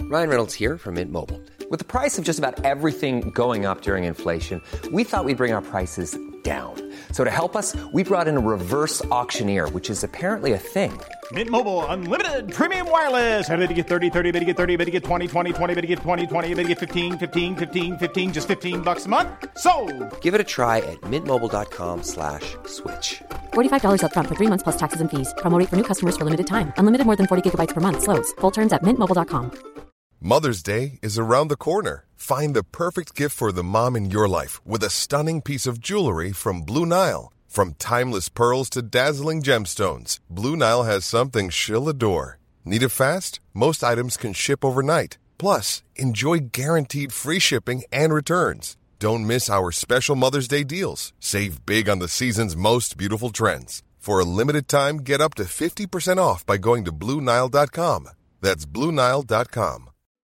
Ryan Reynolds here from Mint Mobile. With the price of just about everything going up during inflation, we thought we'd bring our prices down. So to help us, we brought in a reverse auctioneer, which is apparently a thing. Mint Mobile Unlimited Premium Wireless. How to get 30, 30, bit to get 30, bit to get 20, 20, 20, bit to get 20, 20, bit to get 15, 15, 15, 15, just $15 a month? Sold! Give it a try at mintmobile.com/switch. $45 up front for 3 months plus taxes and fees. Promo rate for new customers for limited time. Unlimited more than 40 gigabytes per month. Slows full terms at mintmobile.com. Mother's Day is around the corner. Find the perfect gift for the mom in your life with a stunning piece of jewelry from Blue Nile. From timeless pearls to dazzling gemstones, Blue Nile has something she'll adore. Need it fast? Most items can ship overnight. Plus, enjoy guaranteed free shipping and returns. Don't miss our special Mother's Day deals. Save big on the season's most beautiful trends. For a limited time, get up to 50% off by going to BlueNile.com. That's BlueNile.com.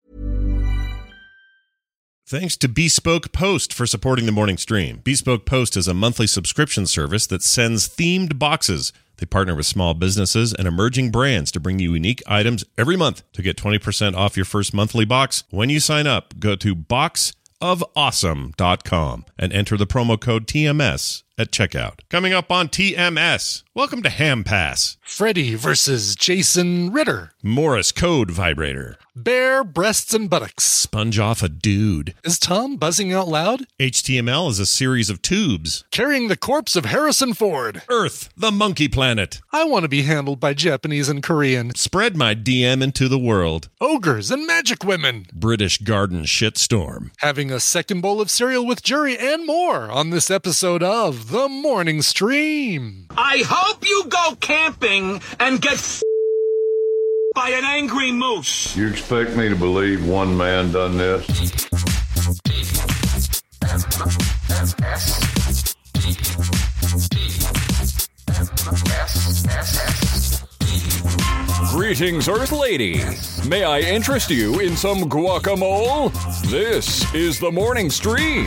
Thanks to Bespoke Post for supporting the morning stream. Bespoke Post is a monthly subscription service that sends themed boxes. They partner with small businesses and emerging brands to bring you unique items every month. To get 20% off your first monthly box, when you sign up, go to boxofawesome.com and enter the promo code TMS at checkout. Coming up on TMS, welcome to Ham Pass. Freddy versus Jason Ritter. Morris Code Vibrator. Bare breasts and buttocks. Sponge off a dude. Is Tom buzzing out loud? HTML is a series of tubes. Carrying the corpse of Harrison Ford. Earth, the monkey planet. I want to be handled by Japanese and Korean. Spread my DM into the world. Ogres and magic women. British garden shitstorm. Having a second bowl of cereal with jury and more on this episode of The Morning Stream. I hope you go camping and get by an angry moose. You expect me to believe one man done this? Greetings, Earth Lady. May I interest you in some guacamole? This is the Morning Stream.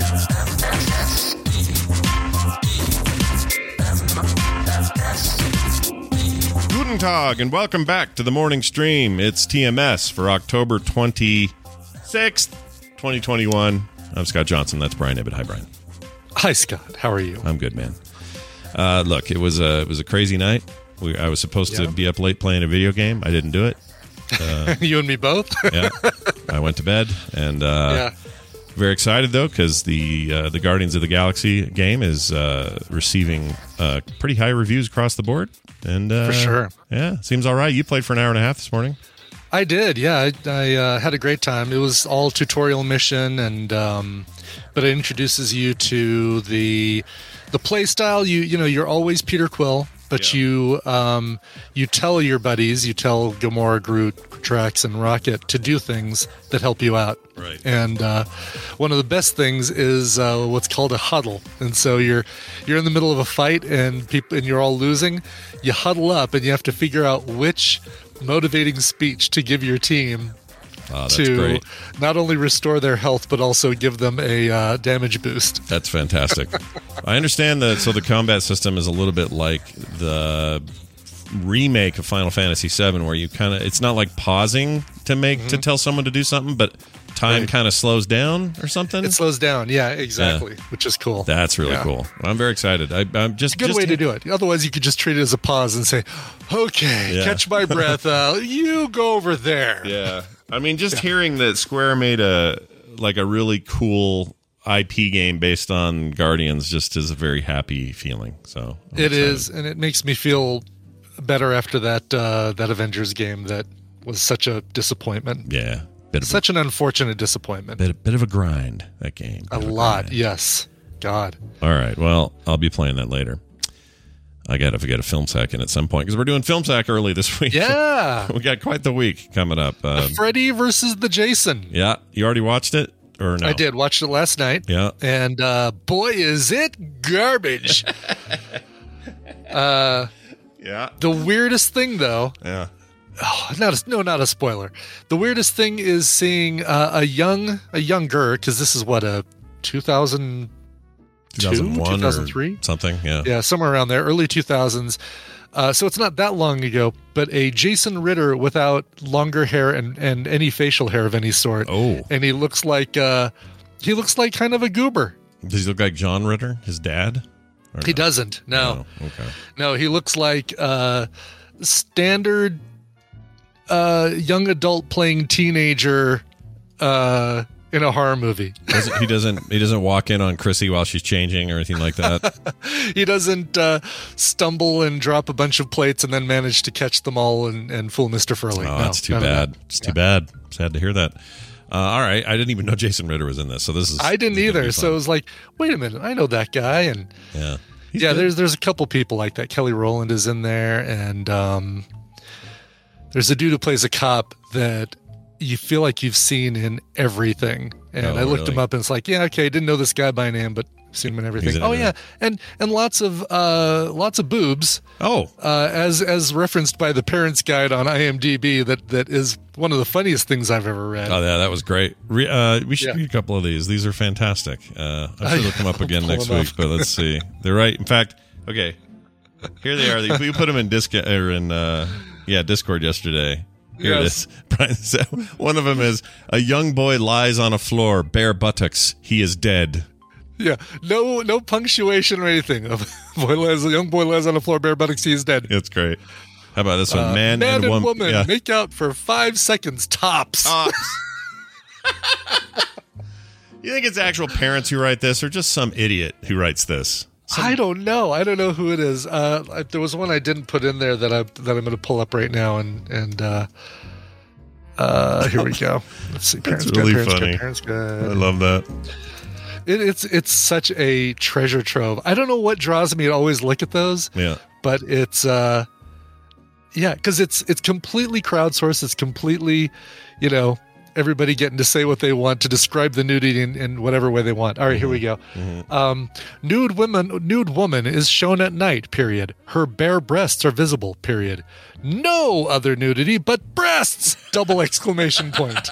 Guten Tag, and welcome back to the morning stream. It's TMS for October 26th, 2021. I'm Scott Johnson. That's Brian Ibbett. Hi, Brian. Hi, Scott. How are you? I'm good, man. Look, it was a crazy night. I was supposed to be up late playing a video game. I didn't do it. You and me both? Yeah. I went to bed, and very excited, though, because the Guardians of the Galaxy game is receiving pretty high reviews across the board. And for sure. Yeah, seems all right. You played for an hour and a half this morning. I did, yeah. I had a great time. It was all tutorial mission, and but it introduces you to the play style. You know, you're always Peter Quill, but you tell your buddies, you tell Gamora, Groot, Drax, and Rocket to do things that help you out. Right. And one of the best things is what's called a huddle. And so you're in the middle of a fight and you're all losing. You huddle up and you have to figure out which motivating speech to give your team to great. Not only restore their health but also give them a damage boost. That's fantastic. I understand that. So the combat system is a little bit like the remake of Final Fantasy VII, where you it's not like pausing to tell someone to do something, but time kind of slows down or something. It slows down, yeah, exactly, which is cool. That's really cool. I'm very excited. I'm just it's a good way to do it. Otherwise, you could just treat it as a pause and say, "Okay, catch my breath. You go over there." Yeah, I mean, just hearing that Square made a really cool IP game based on Guardians just is a very happy feeling. So it is, and it makes me feel better after that Avengers game that was such a disappointment. Yeah. Such an unfortunate disappointment. Bit of a grind, that game. A lot, yes. God. All right, well, I'll be playing that later. I got to get a film sack in at some point, because we're doing film sack early this week. Yeah. We got quite the week coming up. Freddy versus the Jason. Yeah. You already watched it? Or no? I did. Watched it last night. Yeah. And boy, is it garbage. Yeah. The weirdest thing, though. Yeah. Oh, not a spoiler. The weirdest thing is seeing a younger, because this is what, a 2002, 2001 2003, something. Yeah, somewhere around there, early 2000s. So it's not that long ago, but a Jason Ritter without longer hair and any facial hair of any sort. Oh. And he looks like kind of a goober. Does he look like John Ritter, his dad? Or He no? doesn't. No. Oh, okay. No, he looks like standard young adult playing teenager in a horror movie. He doesn't walk in on Chrissy while she's changing or anything like that. He doesn't stumble and drop a bunch of plates and then manage to catch them all and fool Mr. Furley. Oh, No, that's too none of bad. that. It's too bad. Sad to hear that. All right, I didn't even know Jason Ritter was in this, so this is. I didn't this is gonna either. be So fun. it was like, wait a minute, I know that guy, and yeah, yeah, good. there's a couple people like that. Kelly Rowland is in there, and there's a dude who plays a cop that you feel like you've seen in everything. And Oh, I looked really? him up, and it's like, yeah, okay, didn't know this guy by name, but I've seen him in everything. He's in Oh yeah, everything. and lots of boobs. Oh, As referenced by the Parents Guide on IMDb, that is one of the funniest things I've ever read. oh yeah, that was great. We should read a couple of these. These are fantastic. I should look them up again Pull next them week, up. but let's see. They're right. In fact, okay, here they are. We put them in Discord yesterday. Here Yes. it is. Brian said, one of them is a young boy lies on a floor, bare buttocks. He is dead. Yeah, no punctuation or anything. A young boy lies on the floor, bare buttocks, he is dead. It's great. How about this one? Man and woman. Yeah. make out for 5 seconds tops. You think it's actual parents who write this, or just some idiot who writes this? I don't know. I don't know who it is. There was one I didn't put in there that I'm going to pull up right now, and here we go. Let's see. That's really funny. Parents I Guide. love that. It's such a treasure trove. I don't know what draws me to always look at those. Yeah. But it's because it's completely crowdsourced. It's completely, everybody getting to say what they want to describe the nudity in whatever way they want. All right, here we go. Nude woman is shown at night, period. Her bare breasts are visible, period. No other nudity but breasts! Double exclamation point.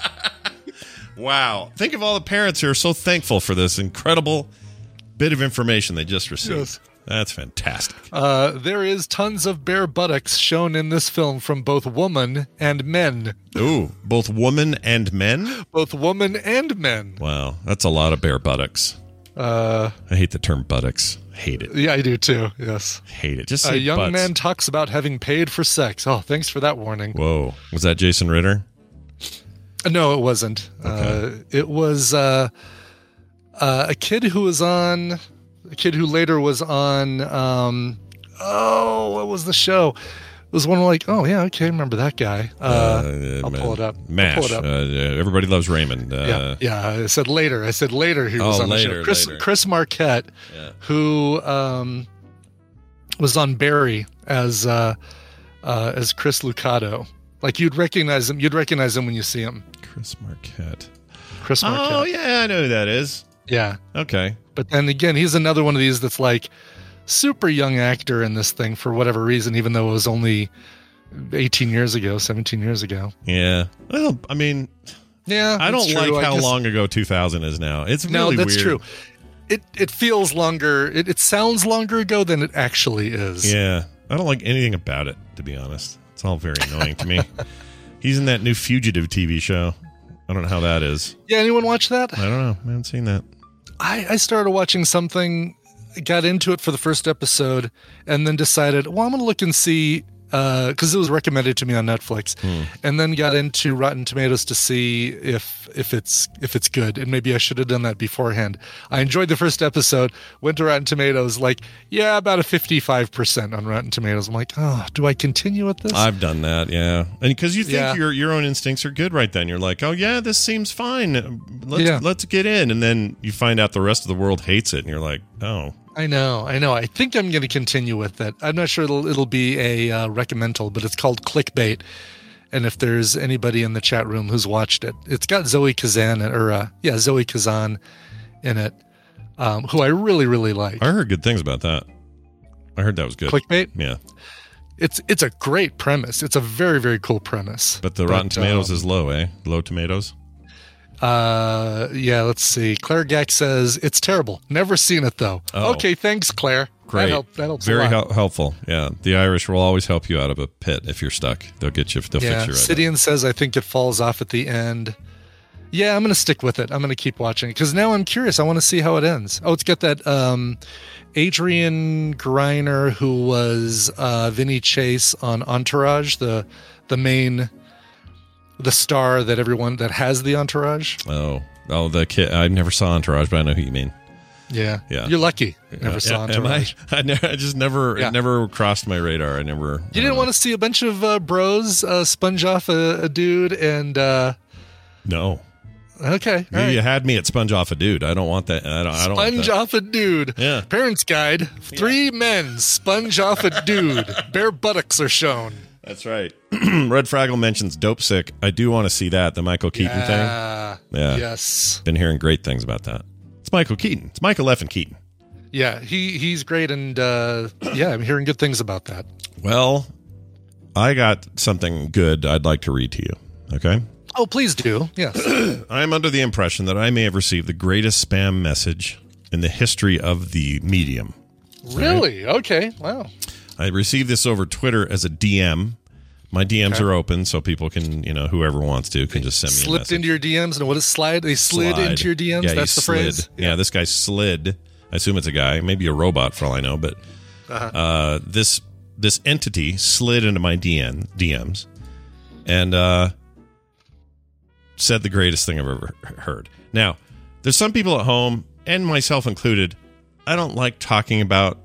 Wow. Think of all the parents who are so thankful for this incredible bit of information they just received. Yes. That's fantastic. There is tons of bare buttocks shown in this film from both woman and men. Ooh, both woman and men? Both woman and men. Wow, that's a lot of bare buttocks. I hate the term buttocks. Hate it. Yeah, I do too. Yes. Hate it. Just say A young butts. man talks about having paid for sex. Oh, thanks for that warning. Whoa. Was that Jason Ritter? No, it wasn't. Okay. It was a kid who later was on. What was the show? It was one like, oh yeah, okay, I remember that guy. I'll pull it up. MASH. I'll pull it up. Everybody Loves Raymond. Yeah. I said later. He was on the show. later. Chris Marquette, who was on Barry as Chris Lucado. Like you'd recognize him. You'd recognize him when you see him. Chris Marquette. Chris Marquette. Oh, yeah, I know who that is. Yeah. Okay. But then again, he's another one of these that's like super young actor in this thing for whatever reason, even though it was only 18 years ago, 17 years ago. Yeah. Well, I mean, Yeah. I don't that's like true. how I guess- long ago 2000 is now. It's really No, that's weird. true. It feels longer. It sounds longer ago than it actually is. Yeah. I don't like anything about it, to be honest. It's all very annoying to me. He's in that new Fugitive TV show. I don't know how that is. Yeah, anyone watch that? I don't know. I haven't seen that. I started watching something, got into it for the first episode, and then decided, well, I'm going to look and see, because it was recommended to me on Netflix, and then got into Rotten Tomatoes to see if it's good, and maybe I should have done that beforehand. I enjoyed the first episode, went to Rotten Tomatoes, like, yeah, about a 55% on Rotten Tomatoes. I'm like, oh, do I continue with this? I've done that, yeah. And because you think Yeah. your own instincts are good right then. You're like, oh, yeah, this seems fine. Let's get in. And then you find out the rest of the world hates it, and you're like, oh. I know. I think I'm going to continue with it. I'm not sure it'll be a recommendal, but it's called Clickbait. And if there's anybody in the chat room who's watched it, it's got Zoe Kazan in it, who I really, really like. I heard good things about that. I heard that was good. Clickbait? Yeah. It's a great premise. It's a very, very cool premise. But the Rotten Tomatoes is low, eh? Low tomatoes? Yeah, let's see. Claire Gack says, it's terrible. Never seen it, though. Oh. Okay, thanks, Claire. Great. That helps Very a lot. helpful. Yeah. The Irish will always help you out of a pit if you're stuck. They'll get you. They'll fix you right up. Sidian says, I think it falls off at the end. Yeah, I'm going to stick with it. I'm going to keep watching because now I'm curious. I want to see how it ends. Oh, it's got that Adrian Griner, who was Vinny Chase on Entourage, the star that has the Entourage. Oh, the kid. I never saw Entourage, but I know who you mean. Yeah. Yeah. You're lucky. Never saw Entourage. I just never. Yeah. It never crossed my radar. You didn't want to see a bunch of bros sponge off a dude and. No. Okay. You had me at sponge off a dude. I don't want that. I don't want Sponge that. off a dude. Yeah. Parents Guide. 3 men sponge off a dude. Bare buttocks are shown. That's right. Red Fraggle mentions Dope Sick. I do want to see that, the Michael Keaton thing. Yeah. Yes. Been hearing great things about that. It's Michael Keaton. It's Michael Effin Keaton. Yeah, he's great, and I'm hearing good things about that. Well, I got something good I'd like to read to you. Okay? Oh, please do. Yes. I am under the impression that I may have received the greatest spam message in the history of the medium. Really? Right? Okay. Wow. I received this over Twitter as a DM. My DMs are open, so people can, whoever wants to can just send me a message. Slipped into your DMs, and what is slide? They slid into your DMs? Yeah, that's the phrase? Yeah, this guy slid. I assume it's a guy, maybe a robot for all I know, but this entity slid into my DMs and said the greatest thing I've ever heard. Now, there's some people at home, and myself included, I don't like talking about.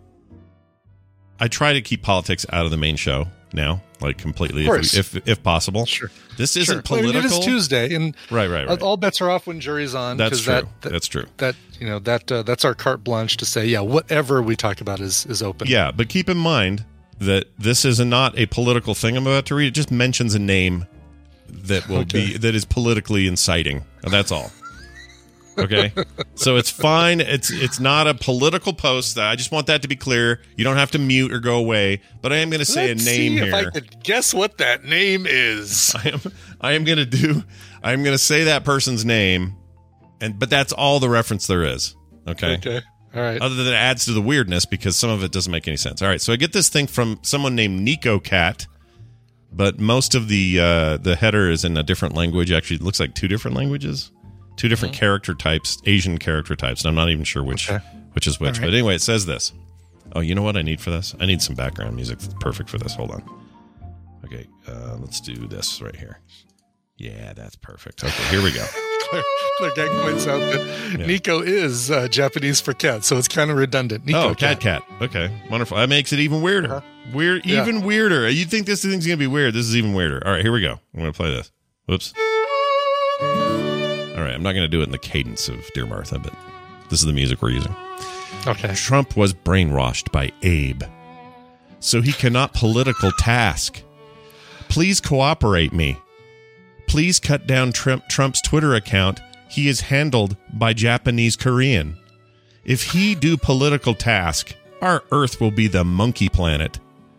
I try to keep politics out of the main show now, like completely, if possible. Sure. This isn't political. It is Tuesday, and right. All bets are off when jury's on. That's true. That's true. That's our carte blanche to say, whatever we talk about is open. Yeah, but keep in mind that this is not a political thing I'm about to read. It just mentions a name that will that is politically inciting. That's all. Okay, so it's fine. It's not a political post. I just want that to be clear. You don't have to mute or go away. But I am going to say Let's a name see here. If I could guess what that name is. I'm going to say that person's name, but that's all the reference there is. Okay. Okay. All right. Other than it adds to the weirdness because some of it doesn't make any sense. All right. So I get this thing from someone named Nico Cat, but most of the header is in a different language. Actually, it looks like 2 different languages. 2 different character types, Asian character types, and I'm not even sure which is which. Right. But anyway, it says this. Oh, you know what I need for this? I need some background music that's perfect for this. Hold on. Okay, let's do this right here. Yeah, that's perfect. Okay, here we go. Claire Gang points out that Nico is Japanese for cat, so it's kind of redundant. Nico cat. Okay, wonderful. That makes it even weirder. Even weirder. You'd think this thing's going to be weird. This is even weirder. All right, here we go. I'm going to play this. Whoops. All right, I'm not going to do it in the cadence of Dear Martha, but this is the music we're using. Okay. Trump was brainwashed by Abe, so he cannot political task. Please cooperate me. Please cut down Trump's Twitter account. He is handled by Japanese Korean. If he do political task, our Earth will be the monkey planet.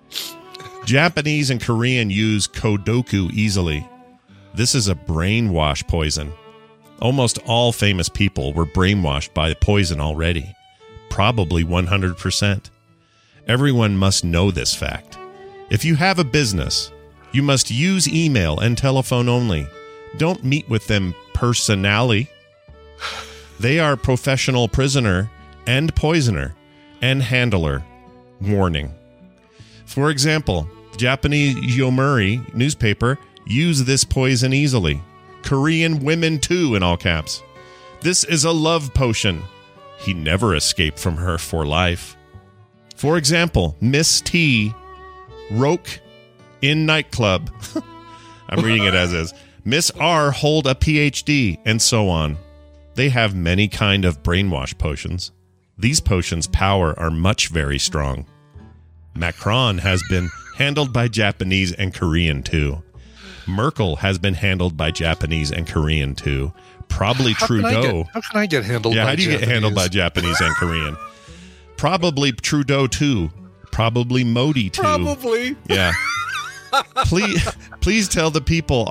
Japanese and Korean use Kodoku easily. This is a brainwash poison. Almost all famous people were brainwashed by the poison already. Probably 100%. Everyone must know this fact. If you have a business, you must use email and telephone only. Don't meet with them personally. They are professional prisoner and poisoner and handler. Warning. For example, Japanese Yomiuri newspaper use this poison easily. Korean women too, in all caps. This is a love potion. He never escaped from her for life. For example, Miss T. Roke in nightclub. I'm reading it as is. Miss R. hold a PhD, and so on. They have many kind of brainwash potions. These potions' power are much very strong. Macron has been handled by Japanese and Korean too. Merkel has been handled by Japanese and Korean too. Probably Trudeau. How can I get handled by Japanese? Yeah, how do you get handled by Japanese and Korean? Probably Trudeau too. Probably Modi too. Probably. Yeah. Please tell the people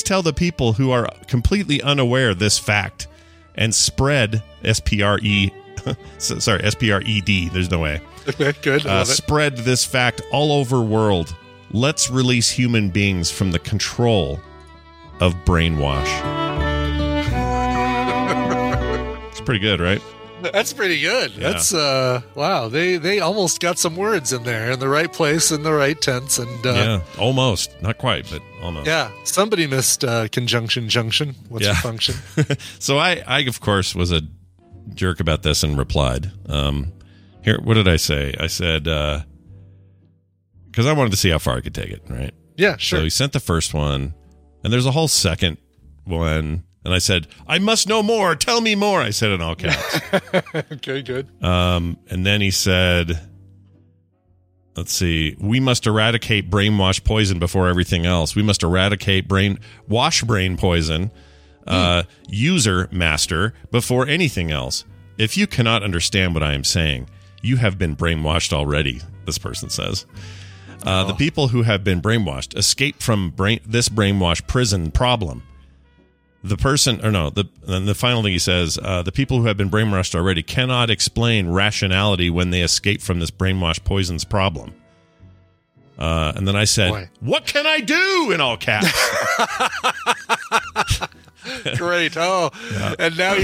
who are completely unaware of this fact and spread Sorry, S-P-R-E-D. There's no way. Okay, good. Love it. Spread this fact all over world. Let's release human beings from the control of brainwash. It's pretty good, right? That's pretty good. Yeah. That's wow. They almost got some words in there in the right place in the right tense, and yeah, almost, not quite, but almost. Yeah, somebody missed conjunction junction. What's the function? So I of course was a jerk about this and replied. Here, what did I say? I said because I wanted to see how far I could take it. Right? Yeah, sure. So he sent the first one, and there's a whole second one. And I said, I must know more. Tell me more. I said in all caps. Okay, good. And then he said, let's see, we must eradicate brainwash poison before everything else. We must eradicate brain poison, user master before anything else. If you cannot understand what I am saying, you have been brainwashed already, this person says. The people who have been brainwashed escape from this brainwash prison problem. The person, or no, the final thing he says, the people who have been brainwashed already cannot explain rationality when they escape from this brainwash poisons problem. And then I said, Boy. What can I do? In all caps. Great. Oh, yeah. And now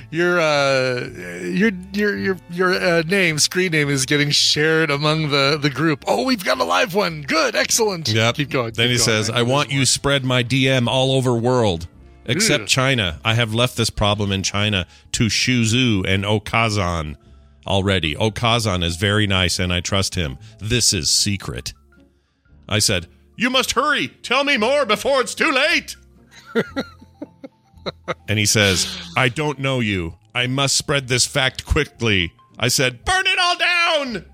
your name, screen name, is getting shared among the group. Oh, we've got a live one. Good, excellent. Yep. Keep going. Then he says, I want you spread my DM all over world. Except China. I have left this problem in China to Shuzhou and Okazan already. Okazan is very nice and I trust him. This is secret. I said, you must hurry. Tell me more before it's too late. And he says, I don't know you. I must spread this fact quickly. I said, burn it all down.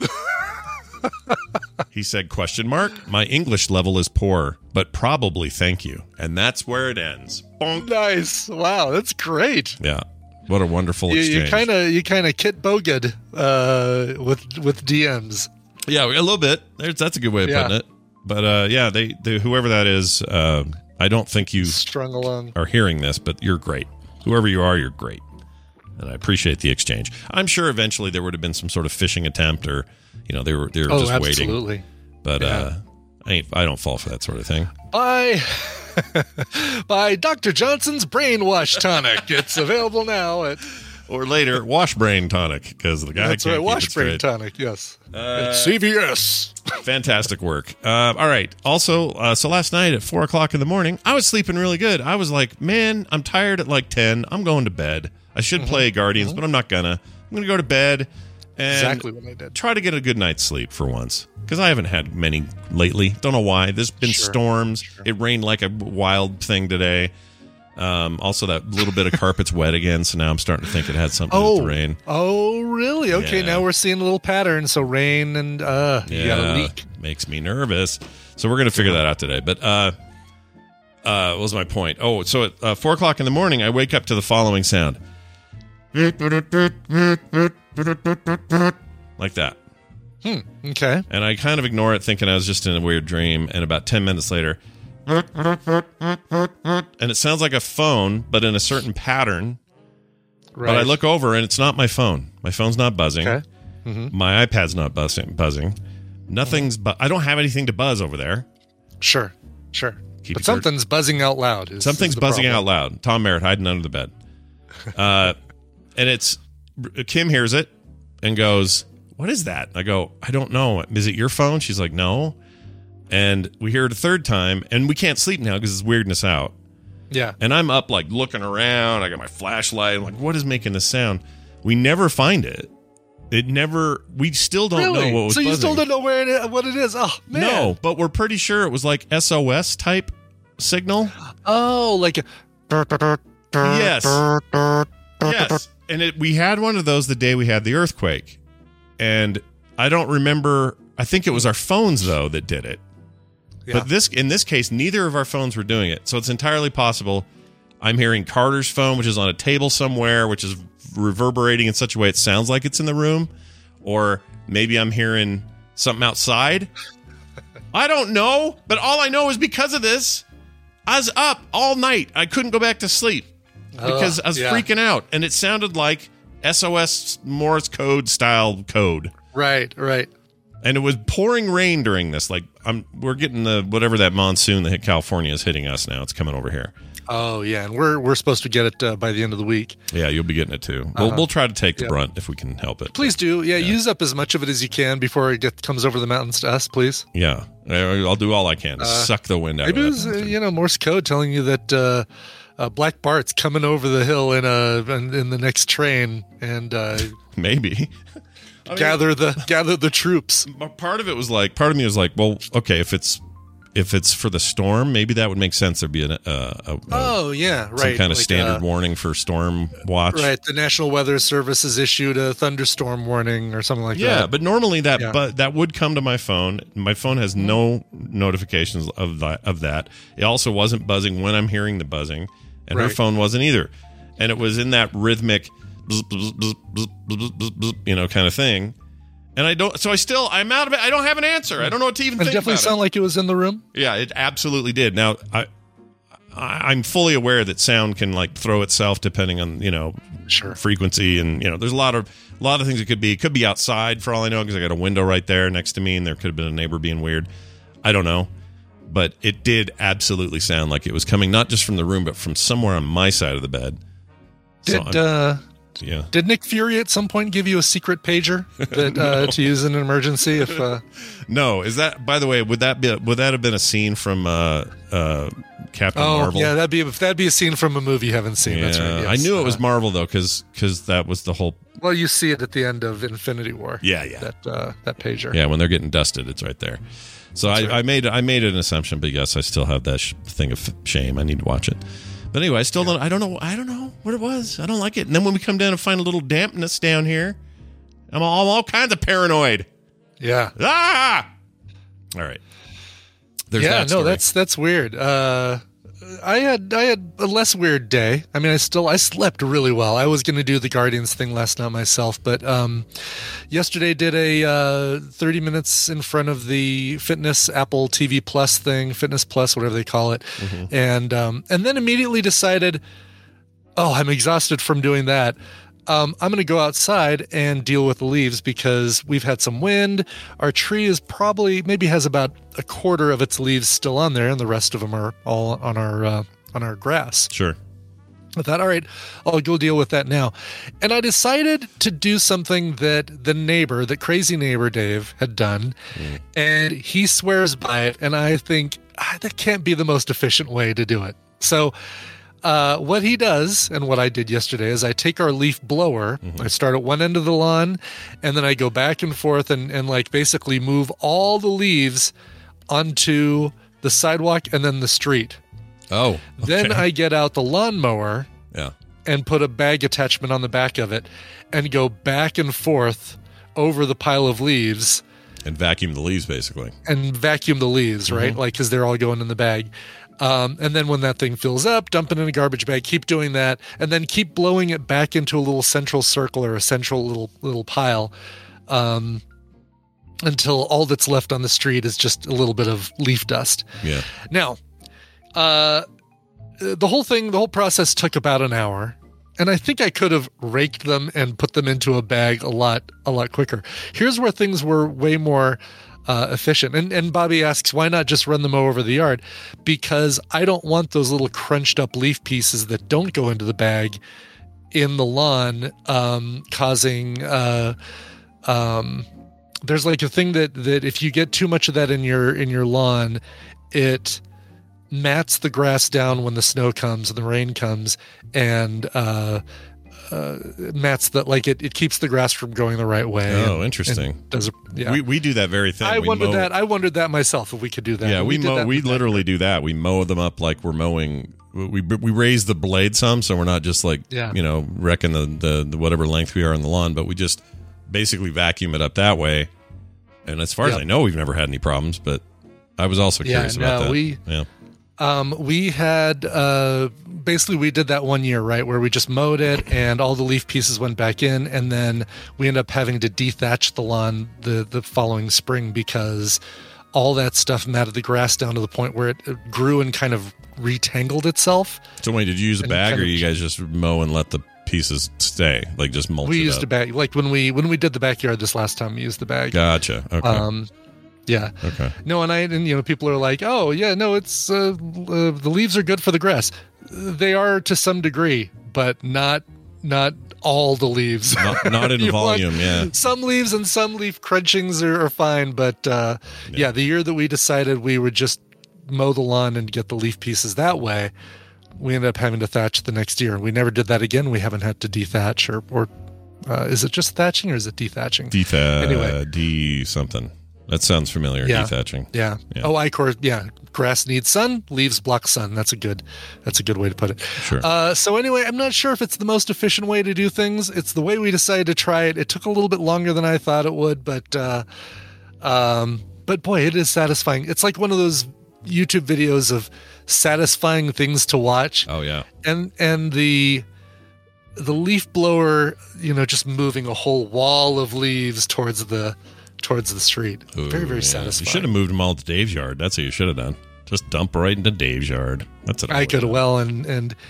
He said, question mark, my English level is poor, but probably thank you. And that's where it ends. Bonk. Nice. Wow, that's great. Yeah. What a wonderful exchange. You kind of Kit Bogad with DMs. Yeah, a little bit. That's a good way of putting it. But yeah, they whoever that is, I don't think you strung along are hearing this, but you're great. Whoever you are, you're great. And I appreciate the exchange. I'm sure eventually there would have been some sort of phishing attempt, or they were just absolutely. waiting. But I don't fall for that sort of thing. By Dr. Johnson's Brainwash Tonic. It's available now at or later Wash Brain Tonic, because the guy that's can't right, keep Wash it Brain straight. Tonic. Yes, at CVS. Fantastic work. All right. Also, so last night at 4:00 in the morning, I was sleeping really good. I was like, man, I'm tired at like 10. I'm going to bed. I should play Guardians, but I'm not gonna. I'm gonna go to bed and exactly what I did. Try to get a good night's sleep for once, because I haven't had many lately. Don't know why. There's been storms. Sure. It rained like a wild thing today. Also, that little bit of carpet's wet again, so now I'm starting to think it had something to do with the rain. Oh, really? Okay, now we're seeing a little pattern. So rain and you got a leak. Makes me nervous. So we're going to figure that out today. But what was my point? Oh, so at 4:00 in the morning, I wake up to the following sound. Like that. Okay. And I kind of ignore it, thinking I was just in a weird dream. And about 10 minutes later... and it sounds like a phone, but in a certain pattern. Right. But I look over and it's not my phone. My phone's not buzzing. Okay. Mm-hmm. My iPad's not buzzing. Nothing's. I don't have anything to buzz over there. Sure. But something's buzzing out loud. Something's buzzing out loud. Tom Merritt hiding under the bed. And it's Kim hears it and goes, "What is that?" I go, "I don't know. Is it your phone?" She's like, "No." And we hear it a third time, and we can't sleep now because it's weirding us out. Yeah. And I'm up, like, looking around. I got my flashlight. I'm like, what is making this sound? We never find it. We still don't know what was buzzing. So you still don't know what it is? Oh, man. No, but we're pretty sure it was like SOS type signal. Oh, like a... Yes. Yes. And we had one of those the day we had the earthquake. And I don't remember... I think it was our phones, though, that did it. Yeah. But in this case, neither of our phones were doing it. So it's entirely possible I'm hearing Carter's phone, which is on a table somewhere, which is reverberating in such a way it sounds like it's in the room. Or maybe I'm hearing something outside. I don't know. But all I know is because of this, I was up all night. I couldn't go back to sleep because I was freaking out. And it sounded like SOS Morse code style code. Right. And it was pouring rain during this. Like we're getting the whatever that monsoon that hit California is hitting us now. It's coming over here. Oh yeah, and we're supposed to get it by the end of the week. Yeah, you'll be getting it too. We'll try to take the brunt if we can help it. Please do. Yeah, use up as much of it as you can before it comes over the mountains to us, please. Yeah, I'll do all I can to suck the wind out maybe of it. Maybe it was Morse code telling you that Black Bart's coming over the hill in the next train, and maybe. Gather the troops. Part of me was like, well, okay, if it's for the storm, maybe that would make sense. There'd be some kind of standard warning for storm watch. Right. The National Weather Service has issued a thunderstorm warning or something like that. Yeah, but normally that would come to my phone. My phone has no notifications of that. It also wasn't buzzing when I'm hearing the buzzing, and her phone wasn't either. And it was in that rhythmic, bzz, bzz, bzz, bzz, bzz, bzz, bzz, kind of thing. And I'm out of it. I don't have an answer. I don't know what to even think about it. It definitely sounded like it was in the room. Yeah, it absolutely did. Now, I'm fully aware that sound can like throw itself depending on, frequency. And, there's a lot of things it could be. It could be outside for all I know because I got a window right there next to me and there could have been a neighbor being weird. I don't know. But it did absolutely sound like it was coming not just from the room, but from somewhere on my side of the bed. Did Nick Fury at some point give you a secret pager that to use in an emergency? No, is that, by the way, would that have been a scene from Captain Marvel? Yeah, that'd be a scene from a movie you haven't seen. Yeah, that's right. Yes. I knew it was Marvel though, because that was the whole. Well, you see it at the end of Infinity War. Yeah. That pager. Yeah, when they're getting dusted, it's right there. So I made an assumption, but yes, I still have that thing of shame. I need to watch it. But anyway, I don't know what it was. I don't like it. And then when we come down and find a little dampness down here, I'm all kinds of paranoid. Yeah. All right. There's that story. That's weird. I had a less weird day. I mean, I slept really well. I was going to do the Guardians thing last night myself, but yesterday did a 30 minutes in front of the Fitness Apple TV Plus thing, Fitness Plus, whatever they call it, and then immediately decided, I'm exhausted from doing that. I'm going to go outside and deal with the leaves because we've had some wind. Our tree is maybe has about a quarter of its leaves still on there, and the rest of them are all on our grass. Sure. I thought, all right, I'll go deal with that now. And I decided to do something that the crazy neighbor Dave had done, and he swears by it, and I think that can't be the most efficient way to do it. So what he does, and what I did yesterday, is I take our leaf blower, I start at one end of the lawn, and then I go back and forth and like basically move all the leaves onto the sidewalk and then the street. Oh. Okay. Then I get out the lawnmower and put a bag attachment on the back of it and go back and forth over the pile of leaves. And vacuum the leaves, basically. And vacuum the leaves, right? Like, because they're all going in the bag. And then when that thing fills up, dump it in a garbage bag, keep doing that, and then keep blowing it back into a little central circle or a central little pile until all that's left on the street is just a little bit of leaf dust. Yeah. Now, the whole process took about an hour, and I think I could have raked them and put them into a bag a lot quicker. Here's where things were way more efficient. And Bobby asks, why not just run them over the yard? Because I don't want those little crunched up leaf pieces that don't go into the bag in the lawn, causing, there's like a thing that if you get too much of that in your lawn, it mats the grass down when the snow comes and the rain comes, and mats that, like, it keeps the grass from going the right way. Oh, interesting. We do that very thing. I wondered that myself, if we could do that. Yeah, we literally do that. We mow them up like we're mowing. We raise the blade some, so we're not just like wrecking the whatever length we are on the lawn, but we just basically vacuum it up that way. And as far as I know, we've never had any problems. But I was also curious about that. We had basically we did that one year, right, where we just mowed it and all the leaf pieces went back in, and then we ended up having to dethatch the lawn the following spring because all that stuff matted the grass down to the point where it grew and kind of retangled itself. So wait, did you use a bag, or you guys just mow and let the pieces stay? Like just mulch We it used up? a bag. Like when we did the backyard this last time, we used the bag. Gotcha. Okay. Yeah. Okay. No, and people are like, oh yeah, no, it's the leaves are good for the grass. They are to some degree, but not all the leaves. Not in volume. Yeah. Some leaves and some leaf crunchings are fine, but the year that we decided we would just mow the lawn and get the leaf pieces that way, we ended up having to thatch the next year. We never did that again. We haven't had to dethatch or is it just thatching or is it dethatching? Anyway, something. That sounds familiar. Yeah. Dethatching. Yeah. Oh, ichor. Yeah. Grass needs sun. Leaves block sun. That's a good way to put it. Sure. So anyway, I'm not sure if it's the most efficient way to do things. It's the way we decided to try it. It took a little bit longer than I thought it would, but boy, it is satisfying. It's like one of those YouTube videos of satisfying things to watch. Oh yeah. And the leaf blower, just moving a whole wall of leaves towards the street. Ooh, very, very yeah. satisfying. You should have moved them all to Dave's yard. That's what you should have done. Just dump right into Dave's yard. That's what I could well, and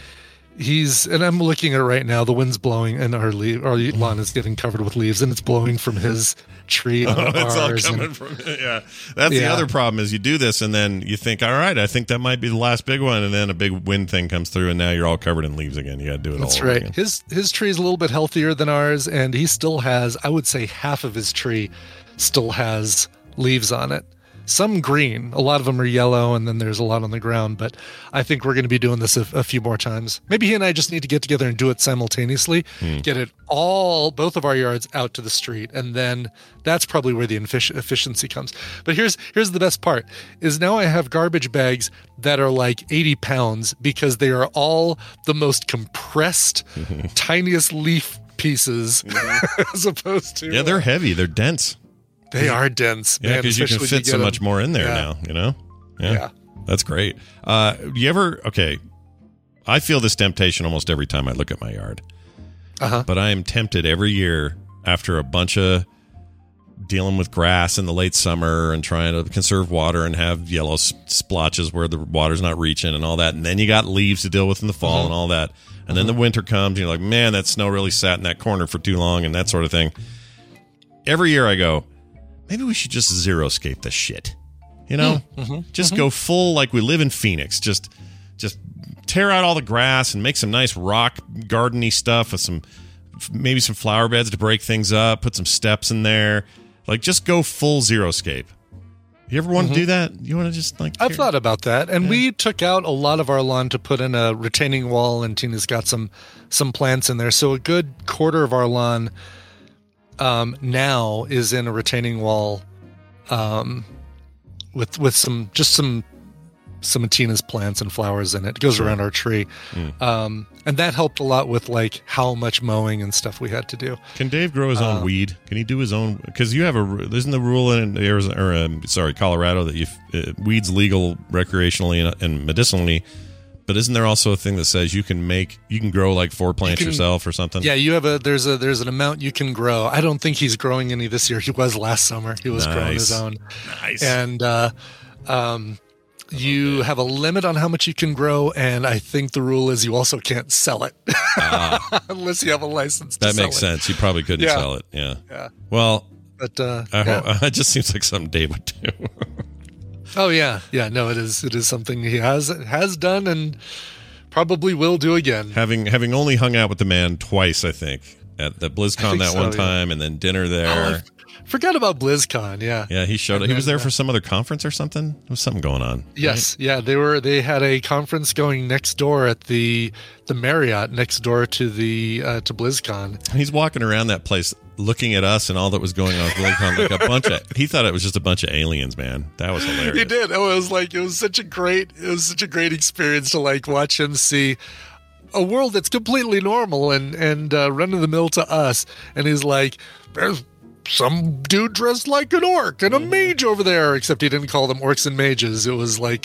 I'm looking at it right now. The wind's blowing, and our lawn is getting covered with leaves, and it's blowing from his tree. It's all coming from yeah. That's the other problem is you do this, and then you think, all right, I think that might be the last big one, and then a big wind thing comes through, and now you're all covered in leaves again. You got to do it That's all over right. again. His tree is a little bit healthier than ours, and he still has, I would say, half of his tree still has leaves on it. Some green, a lot of them are yellow, and then there's a lot on the ground. But I think we're going to be doing this a few more times. Maybe he and I just need to get together and do it simultaneously, get it both of our yards out to the street, and then that's probably where the efficiency comes. But here's the best part, is now I have garbage bags that are like 80 pounds because they are all the most compressed, tiniest leaf pieces as opposed to... Yeah, they're heavy. They're dense. They are dense, man. Yeah, because you can fit so much more in there now, Yeah. That's great. Okay, I feel this temptation almost every time I look at my yard. But I am tempted every year after a bunch of dealing with grass in the late summer and trying to conserve water and have yellow splotches where the water's not reaching and all that. And then you got leaves to deal with in the fall and all that. And then the winter comes and you're like, man, that snow really sat in that corner for too long and that sort of thing. Every year I go, maybe we should just zero-scape this shit. Just go full like we live in Phoenix. Just tear out all the grass and make some nice rock garden-y stuff with maybe some flower beds to break things up, put some steps in there. Like, just go full zero-scape. You ever want to do that? You want to just like... I've thought about that. And we took out a lot of our lawn to put in a retaining wall, and Tina's got some plants in there. So a good quarter of our lawn now is in a retaining wall with some of Tina's plants and flowers in it. It goes around our tree. And that helped a lot with like how much mowing and stuff we had to do. Can Dave grow his own weed? Can he do his own? Because you have isn't the rule in Arizona, Colorado that weed's legal recreationally and medicinally, but isn't there also a thing that says you can grow like 4 plants yourself or something? Yeah, you have there's an amount you can grow. I don't think he's growing any this year. He was last summer. He was growing his own. Nice. And you have a limit on how much you can grow, and I think the rule is you also can't sell it unless you have a license. That makes sense. You probably couldn't sell it. Yeah. Well, but it just seems like something Dave would do. Oh yeah. No, it is something he has done and probably will do again. Having only hung out with the man twice, I think, at the BlizzCon that one time, and then dinner there. Forgot about BlizzCon. Yeah, he showed up. He was there for some other conference or something. There was something going on. Yes, right? Yeah, they had a conference going next door at the Marriott next door to the to BlizzCon. He's walking around that place looking at us and all that was going on with BlizzCon like he thought it was just a bunch of aliens, man. That was hilarious. He did. It was such a great experience to like watch him see a world that's completely normal and run of the mill to us, and he's like, there's some dude dressed like an orc and a mage over there, except he didn't call them orcs and mages. It was like,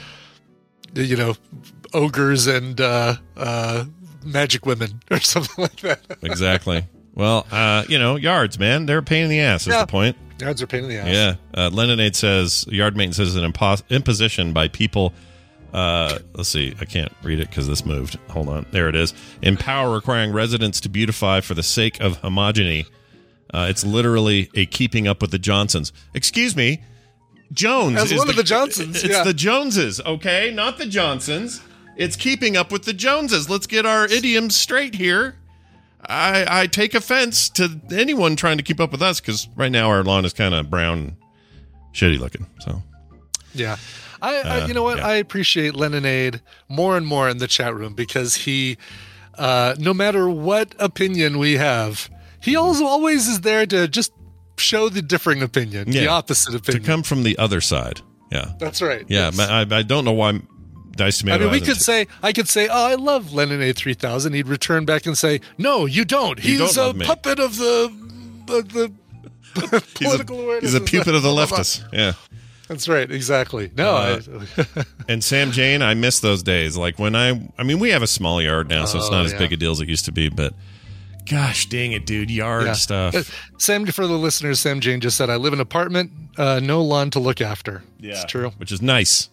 ogres and magic women or something like that. Exactly. Well, yards, man, they're a pain in the ass is the point. Yards are a pain in the ass. Yeah. Leninade says, yard maintenance is an imposition by people Let's see. I can't read it because this moved. Hold on. There it is. Empower requiring residents to beautify for the sake of homogeny. It's literally a keeping up with the Johnsons. Excuse me. Jones. As one of the Johnsons. It's the Joneses, okay? Not the Johnsons. It's keeping up with the Joneses. Let's get our idioms straight here. I take offense to anyone trying to keep up with us because right now our lawn is kind of brown, shitty looking. So, yeah. You know what? Yeah. I appreciate Leninade more and more in the chat room because he, no matter what opinion we have, he also always is there to just show the differing opinion, the opposite opinion. To come from the other side. Yeah. That's right. Yeah. Yes. I don't know why Dice Tomato. I mean, I could say, oh, I love Leninade 3000. He'd return back and say, no, you don't. He's a puppet of the political awareness. He's a puppet of the leftists. Yeah. That's right. Exactly. No. And Sam Jane, I miss those days. Like when I mean, we have a small yard now, so it's not as big a deal as it used to be, but gosh dang it, dude, yard stuff. Sam, for the listeners, Sam Jane just said, I live in an apartment, no lawn to look after. Yeah. It's true. Which is nice.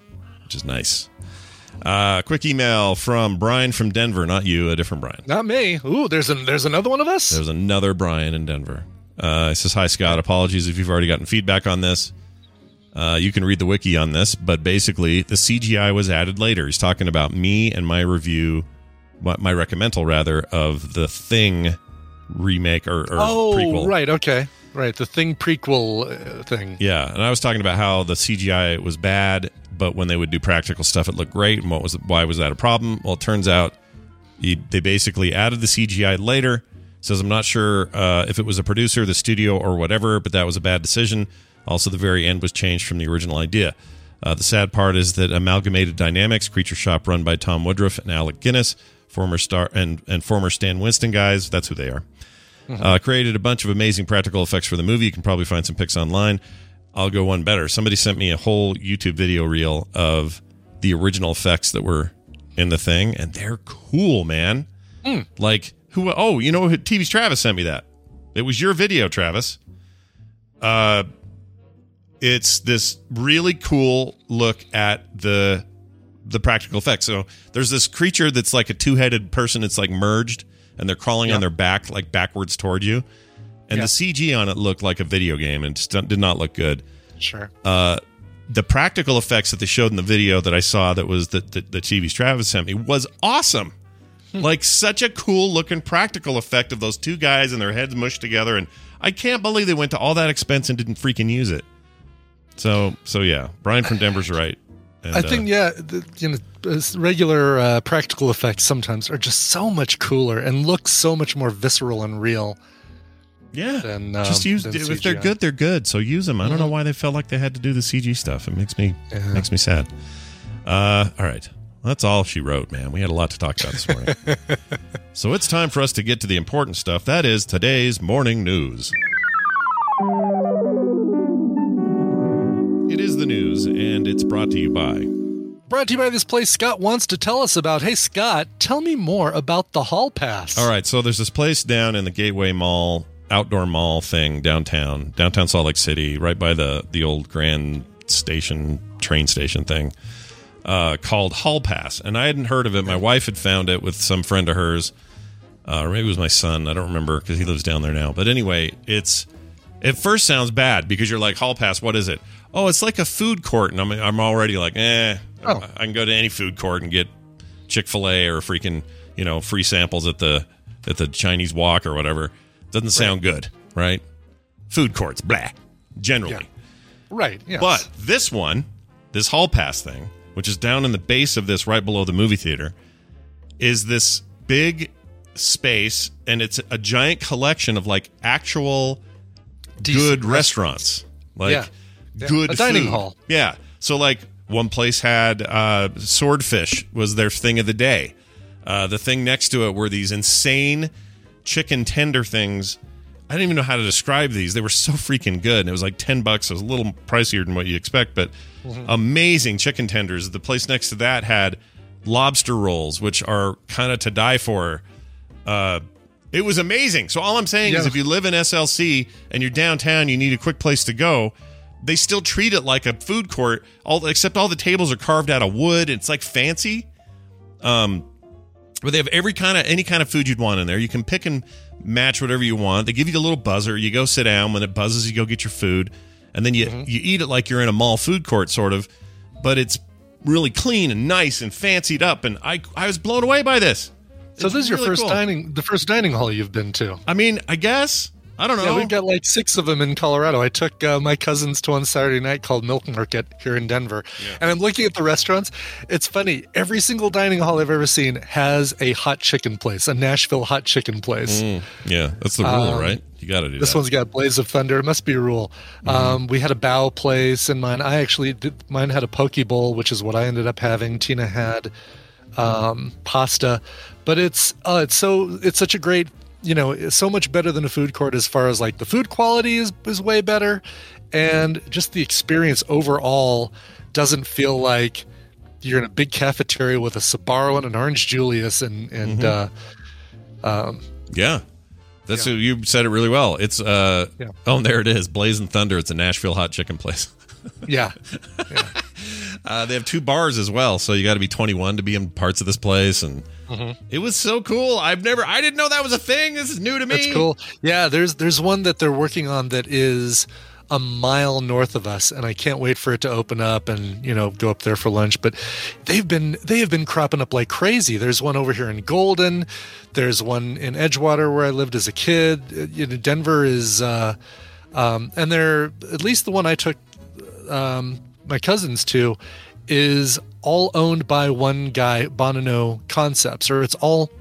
Quick email from Brian from Denver. Not you, a different Brian. Not me. Ooh, there's another one of us? There's another Brian in Denver. It says, hi, Scott. Apologies if you've already gotten feedback on this. You can read the wiki on this, but basically the CGI was added later. He's talking about me and my review, my recommendal, rather, of the Thing remake or prequel. Oh, right, okay. Right, the Thing prequel thing. Yeah, and I was talking about how the CGI was bad, but when they would do practical stuff, it looked great. And why was that a problem? Well, it turns out they basically added the CGI later. Says, I'm not sure if it was a producer, the studio, or whatever, but that was a bad decision. Also, the very end was changed from the original idea. The sad part is that Amalgamated Dynamics, Creature Shop run by Tom Woodruff and Alec Guinness, former Stan Winston guys, that's who they are, created a bunch of amazing practical effects for the movie. You can probably find some pics online. I'll go one better. Somebody sent me a whole YouTube video reel of the original effects that were in the Thing, and they're cool, man. Like, who? Oh, you know, TV's Travis sent me that. It was your video, Travis. It's this really cool look at the practical effects. So there's this creature that's like a two-headed person. It's like merged, and they're crawling on their back, like backwards toward you. And the CG on it looked like a video game and just did not look good. Sure. The practical effects that they showed in the video that I saw that was the TV's Travis sent me was awesome. Like such a cool looking practical effect of those two guys and their heads mushed together. And I can't believe they went to all that expense and didn't freaking use it. So yeah, Brian from Denver's right. And, I think, regular practical effects sometimes are just so much cooler and look so much more visceral and real. Yeah, than, just use if they're good, they're good. So use them. I don't know why they felt like they had to do the CG stuff. It makes me sad. All right, that's all she wrote, man. We had a lot to talk about this morning. So it's time for us to get to the important stuff. That is today's morning news. It is the news, and it's brought to you by this place Scott wants to tell us about. Hey, Scott, tell me more about the Hall Pass. All right, so there's this place down in the Gateway Mall, outdoor mall thing downtown Salt Lake City, right by the old Grand Station, train station thing, called Hall Pass. And I hadn't heard of it. My wife had found it with some friend of hers, or maybe it was my son. I don't remember because he lives down there now. But anyway, it first sounds bad because you're like, Hall Pass, what is it? Oh, it's like a food court. And I'm already like, I can go to any food court and get Chick-fil-A or freaking, free samples at the Chinese Walk or whatever. Doesn't sound good, right? Food courts, blah, generally. Yeah. Right, yes. But this Hall Pass thing, which is down in the base of this right below the movie theater, is this big space, and it's a giant collection of like actual good restaurants. Like good a dining food. Hall. Yeah. So like one place had swordfish was their thing of the day. The thing next to it were these insane chicken tender things. I didn't even know how to describe these. They were so freaking good. And it was like $10. It was a little pricier than what you expect, but amazing chicken tenders. The place next to that had lobster rolls, which are kind of to die for. It was amazing. So all I'm saying is if you live in SLC and you're downtown, you need a quick place to go, they still treat it like a food court, except all the tables are carved out of wood. It's like fancy. But they have any kind of food you'd want in there. You can pick and match whatever you want. They give you a little buzzer. You go sit down. When it buzzes, you go get your food. And then you eat it like you're in a mall food court, sort of. But it's really clean and nice and fancied up. And I was blown away by this. So this is your first the first dining hall you've been to. I mean, I guess. I don't know. Yeah, we've got like 6 of them in Colorado. I took my cousins to one Saturday night called Milk Market here in Denver. Yeah. And I'm looking at the restaurants. It's funny. Every single dining hall I've ever seen has a hot chicken place, a Nashville hot chicken place. Yeah, that's the rule, right? You got to do this that. One's got Blaze of Thunder. It must be a rule. We had a bao place in mine. Mine had a poke bowl, which is what I ended up having. Tina had pasta. But it's such a great, it's so much better than a food court as far as like the food quality is way better, and just the experience overall doesn't feel like you're in a big cafeteria with a Sbarro and an Orange Julius and yeah. You said it really well. It's oh, there it is, Blazing Thunder. It's a Nashville hot chicken place. Yeah. They have 2 bars as well, so you got to be 21 to be in parts of this place, and it was so cool. I didn't know that was a thing. This is new to me. That's cool. Yeah, there's one that they're working on that is a mile north of us, and I can't wait for it to open up and go up there for lunch. But they have been cropping up like crazy. There's one over here in Golden. There's one in Edgewater where I lived as a kid. Denver is, and they're, at least the one I took my cousins to, is all owned by one guy, Bonino Concepts, or it's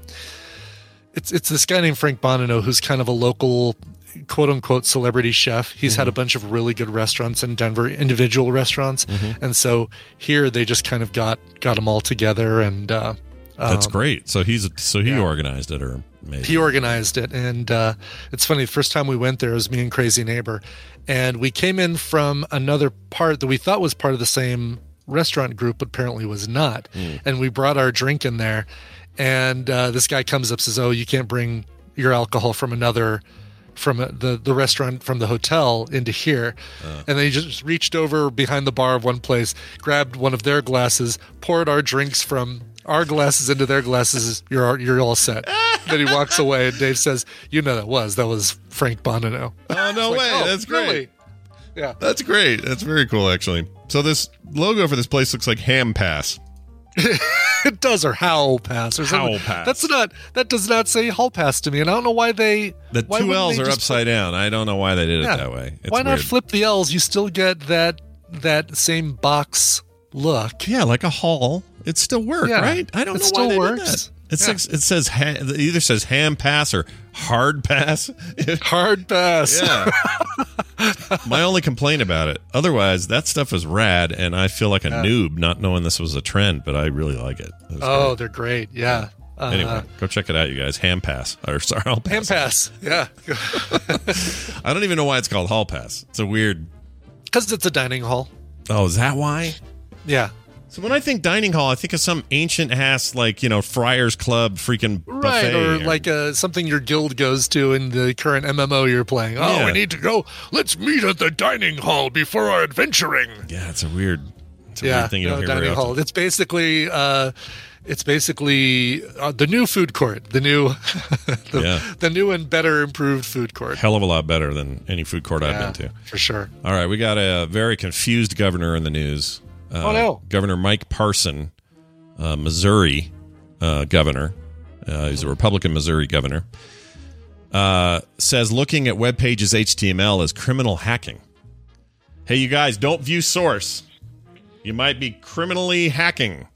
this guy named Frank Bonino, who's kind of a local quote unquote celebrity chef. He's had a bunch of really good restaurants in Denver, individual restaurants. And so here they just kind of got them all together, and that's great. So he organized it, or maybe he organized it. And it's funny, the first time we went there, it was me and Crazy Neighbor, and we came in from another part that we thought was part of the same restaurant group, but apparently was not. And we brought our drink in there, and this guy comes up and says, "Oh, you can't bring your alcohol from the restaurant, from the hotel into here." And then he just reached over behind the bar of one place, grabbed one of their glasses, poured our drinks from our glasses into their glasses. You're all set. Then he walks away, and Dave says, that was Frank Bonino. Oh, no way. That's great. Really? Yeah. That's great. That's very cool, actually. So this logo for this place looks like Ham Pass. It does, or Howl Pass, or something. Howl Pass. That does not say Hull Pass to me, and I don't know why the 2 L's are upside down. I don't know why they did it that way. It's why not weird. flip the L's? You still get that same box look. Yeah, like a hall. It still works, right? I don't know why they did that. It says it either says Ham Pass or Hard Pass. Hard Pass. Yeah. My only complaint about it. Otherwise, that stuff is rad, and I feel like a noob not knowing this was a trend, but I really like it. Great. They're great. Yeah. Anyway, go check it out, you guys. Ham Pass. Or sorry, Hall Pass. Ham Pass. Yeah. I don't even know why it's called Hall Pass. It's a weird. Because it's a dining hall. Oh, is that why? Yeah. So when I think dining hall, I think of some ancient ass, like, Friars Club freaking buffet. Right, or like something your guild goes to in the current MMO you're playing. Oh, we need to go. Let's meet at the dining hall before our adventuring. Yeah, it's a weird thing you don't hear very often. It's basically the new food court, the new and better improved food court. Hell of a lot better than any food court I've been to. For sure. All right, we got a very confused governor in the news. Governor Mike Parson, Missouri governor. He's a Republican Missouri governor. Says looking at web pages HTML is criminal hacking. Hey, you guys, don't view source. You might be criminally hacking.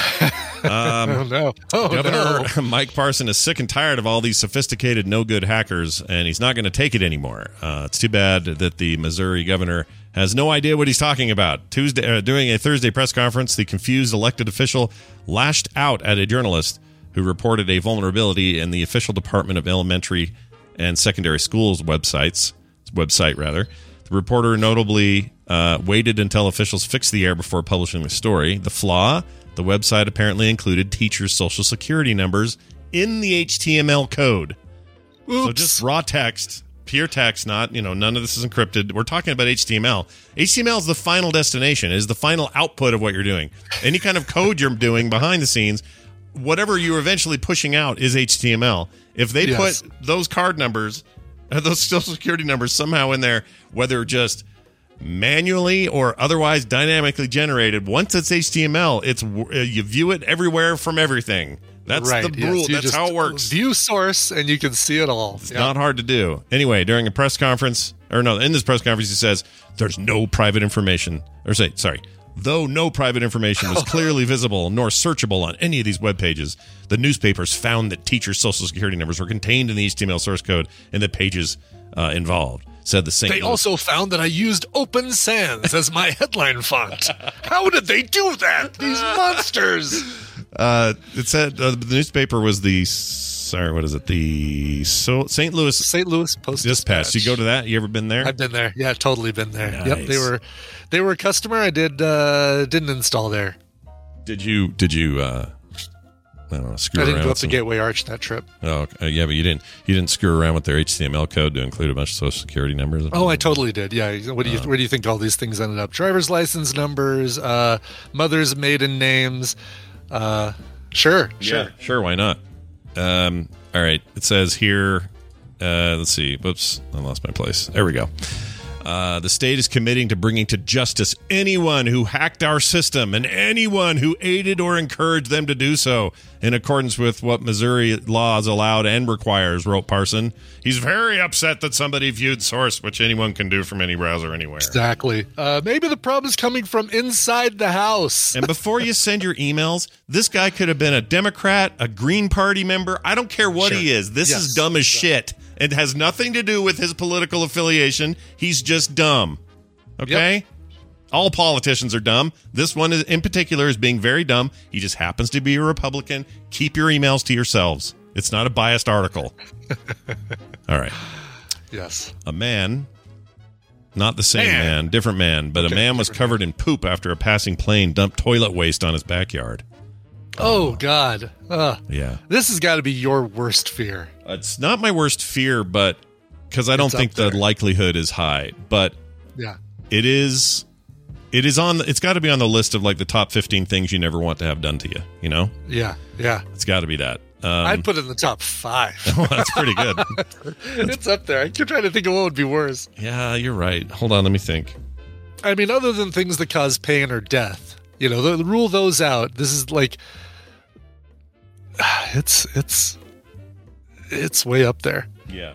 Governor Mike Parson is sick and tired of all these sophisticated, no-good hackers, and he's not going to take it anymore. It's too bad that the Missouri governor has no idea what he's talking about. During a Thursday press conference, the confused elected official lashed out at a journalist who reported a vulnerability in the official Department of Elementary and Secondary Schools website. The reporter notably waited until officials fixed the error before publishing the story. The flaw: the website apparently included teachers' social security numbers in the HTML code. Oops. So just raw text pure text, not, none of this is encrypted. We're talking about HTML. HTML is the final destination, is the final output of what you're doing. Any kind of code you're doing behind the scenes, whatever you're eventually pushing out is HTML. If they put those card numbers, those social security numbers somehow in there, whether just manually or otherwise dynamically generated, once it's HTML, it's you view it everywhere from everything. That's the rule. That's how it works. View source, and you can see it all. It's not hard to do. Anyway, during a press conference, in this press conference, he says, there's no private information. Though no private information was clearly visible nor searchable on any of these web pages, the newspapers found that teachers' social security numbers were contained in the HTML source code in the pages involved. Said the St. They also found that I used Open Sans as my headline font. How did they do that? These monsters! It said the newspaper was the St. Louis Post-Dispatch. You go to that? You ever been there? I've been there. Yeah, totally been there. Nice. Yep, they were a customer. I didn't install there. Did you? I don't know, I didn't go up the Gateway Arch that trip. Oh, yeah, but you didn't screw around with their HTML code to include a bunch of social security numbers. Oh, I totally did. Yeah. Where do you think all these things ended up? Driver's license numbers, mother's maiden names. Sure. Why not? All right. It says here. Let's see. Whoops, I lost my place. There we go. The state is committing to bringing to justice anyone who hacked our system and anyone who aided or encouraged them to do so, in accordance with what Missouri laws allowed and requires, wrote Parson. He's very upset that somebody viewed source, which anyone can do from any browser anywhere. Exactly. Maybe the problem is coming from inside the house. And before you send your emails, this guy could have been a Democrat, a Green Party member. I don't care what he is. This is dumb as shit. It has nothing to do with his political affiliation. He's just dumb. Okay? Yep. All politicians are dumb. This one in particular is being very dumb. He just happens to be a Republican. Keep your emails to yourselves. It's not a biased article. All right. Yes. A man, not the same man, different man, but a man was covered in poop after a passing plane dumped toilet waste on his backyard. Oh, God. Yeah. This has got to be your worst fear. It's not my worst fear, but because I don't think the likelihood is high. But it is. It is on. It's got to be on the list of like the top 15 things you never want to have done to you. You know? Yeah. It's got to be that. I'd put it in the top 5. Well, that's pretty good. It's up there. I'm trying to think of what would be worse. Yeah, you're right. Hold on, let me think. I mean, other than things that cause pain or death, rule those out. This is like, it's way up there. Yeah.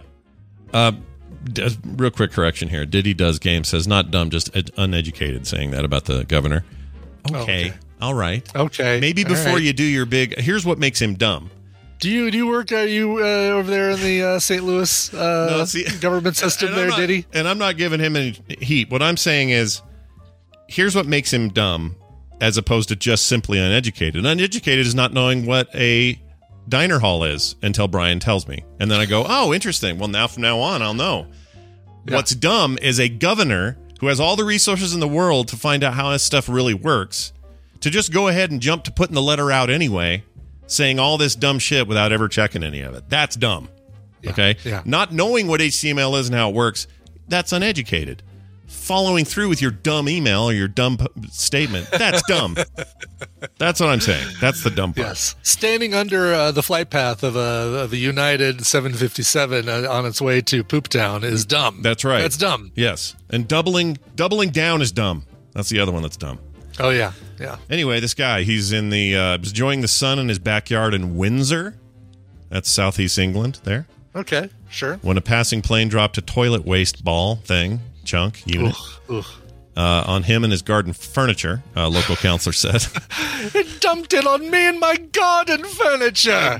Real quick correction here. Diddy Does Game says not dumb, just uneducated, saying that about the governor. Okay. All right. Okay. Maybe before you do your big... Here's what makes him dumb. Do you work? Are you over there in the St. Louis government system there, Diddy? And I'm not giving him any heat. What I'm saying is, here's what makes him dumb, as opposed to just simply uneducated. Uneducated is not knowing what a diner hall is until Brian tells me. And then I go, oh, interesting. Well, now from now on, I'll know. Yeah. What's dumb is a governor who has all the resources in the world to find out how this stuff really works, to just go ahead and jump to putting the letter out anyway, saying all this dumb shit without ever checking any of it. That's dumb. Yeah. Okay? Yeah. Not knowing what HTML is and how it works, that's uneducated. Following through with your dumb email or your dumb statement, that's dumb. That's what I'm saying. That's the dumb part. Yes. Standing under the flight path of a United 757 on its way to Poop Town is dumb. That's right. That's dumb. Yes. And doubling down is dumb. That's the other one that's dumb. Oh, yeah. Anyway, this guy, he's in was enjoying the sun in his backyard in Windsor. That's southeast England there. Okay, sure. When a passing plane dropped a toilet waste chunk unit on him and his garden furniture, local counselor said. It dumped it on me and my garden furniture.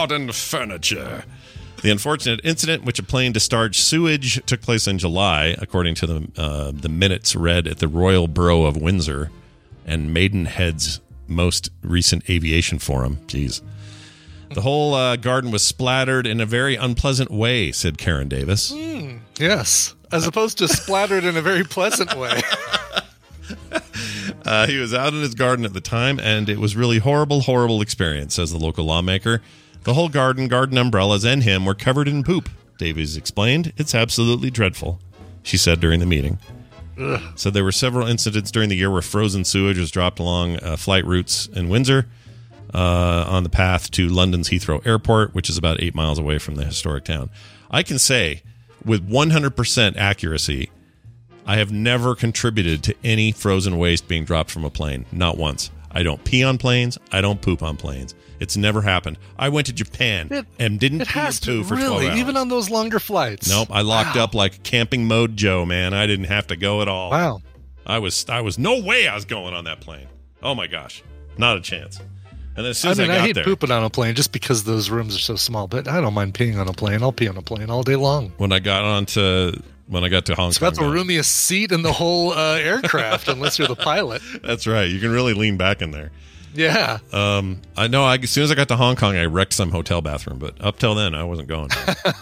The unfortunate incident, which a plane discharged sewage, took place in July, according to the minutes read at the Royal Borough of Windsor and Maidenhead's most recent aviation forum. Jeez. The whole garden was splattered in a very unpleasant way, said Karen Davis. Yes, as opposed to splattered in a very pleasant way. He was out in his garden at the time, and it was really horrible experience, says the local lawmaker. The whole garden umbrellas, and him were covered in poop. Davies explained. It's absolutely dreadful, she said during the meeting. Ugh. So there were several incidents during the year where frozen sewage was dropped along flight routes in Windsor on the path to London's Heathrow Airport, which is about 8 miles away from the historic town. I can say with 100% accuracy, I have never contributed to any frozen waste being dropped from a plane. Not once. I don't pee on planes. I don't poop on planes. It's never happened. I went to Japan and didn't pee or poo for 12 hours. Even on those longer flights. Nope. I locked up like camping mode Joe, man. I didn't have to go at all. Wow. I was no way I was going on that plane. Oh my gosh. Not a chance. And as soon as I got hate there, pooping on a plane just because those rooms are so small, but I don't mind peeing on a plane. I'll pee on a plane all day long. When I got to Hong Kong. It's about the roomiest seat in the whole aircraft, unless you're the pilot. That's right. You can really lean back in there. Yeah. I know. As soon as I got to Hong Kong, I wrecked some hotel bathroom, but up till then, I wasn't going.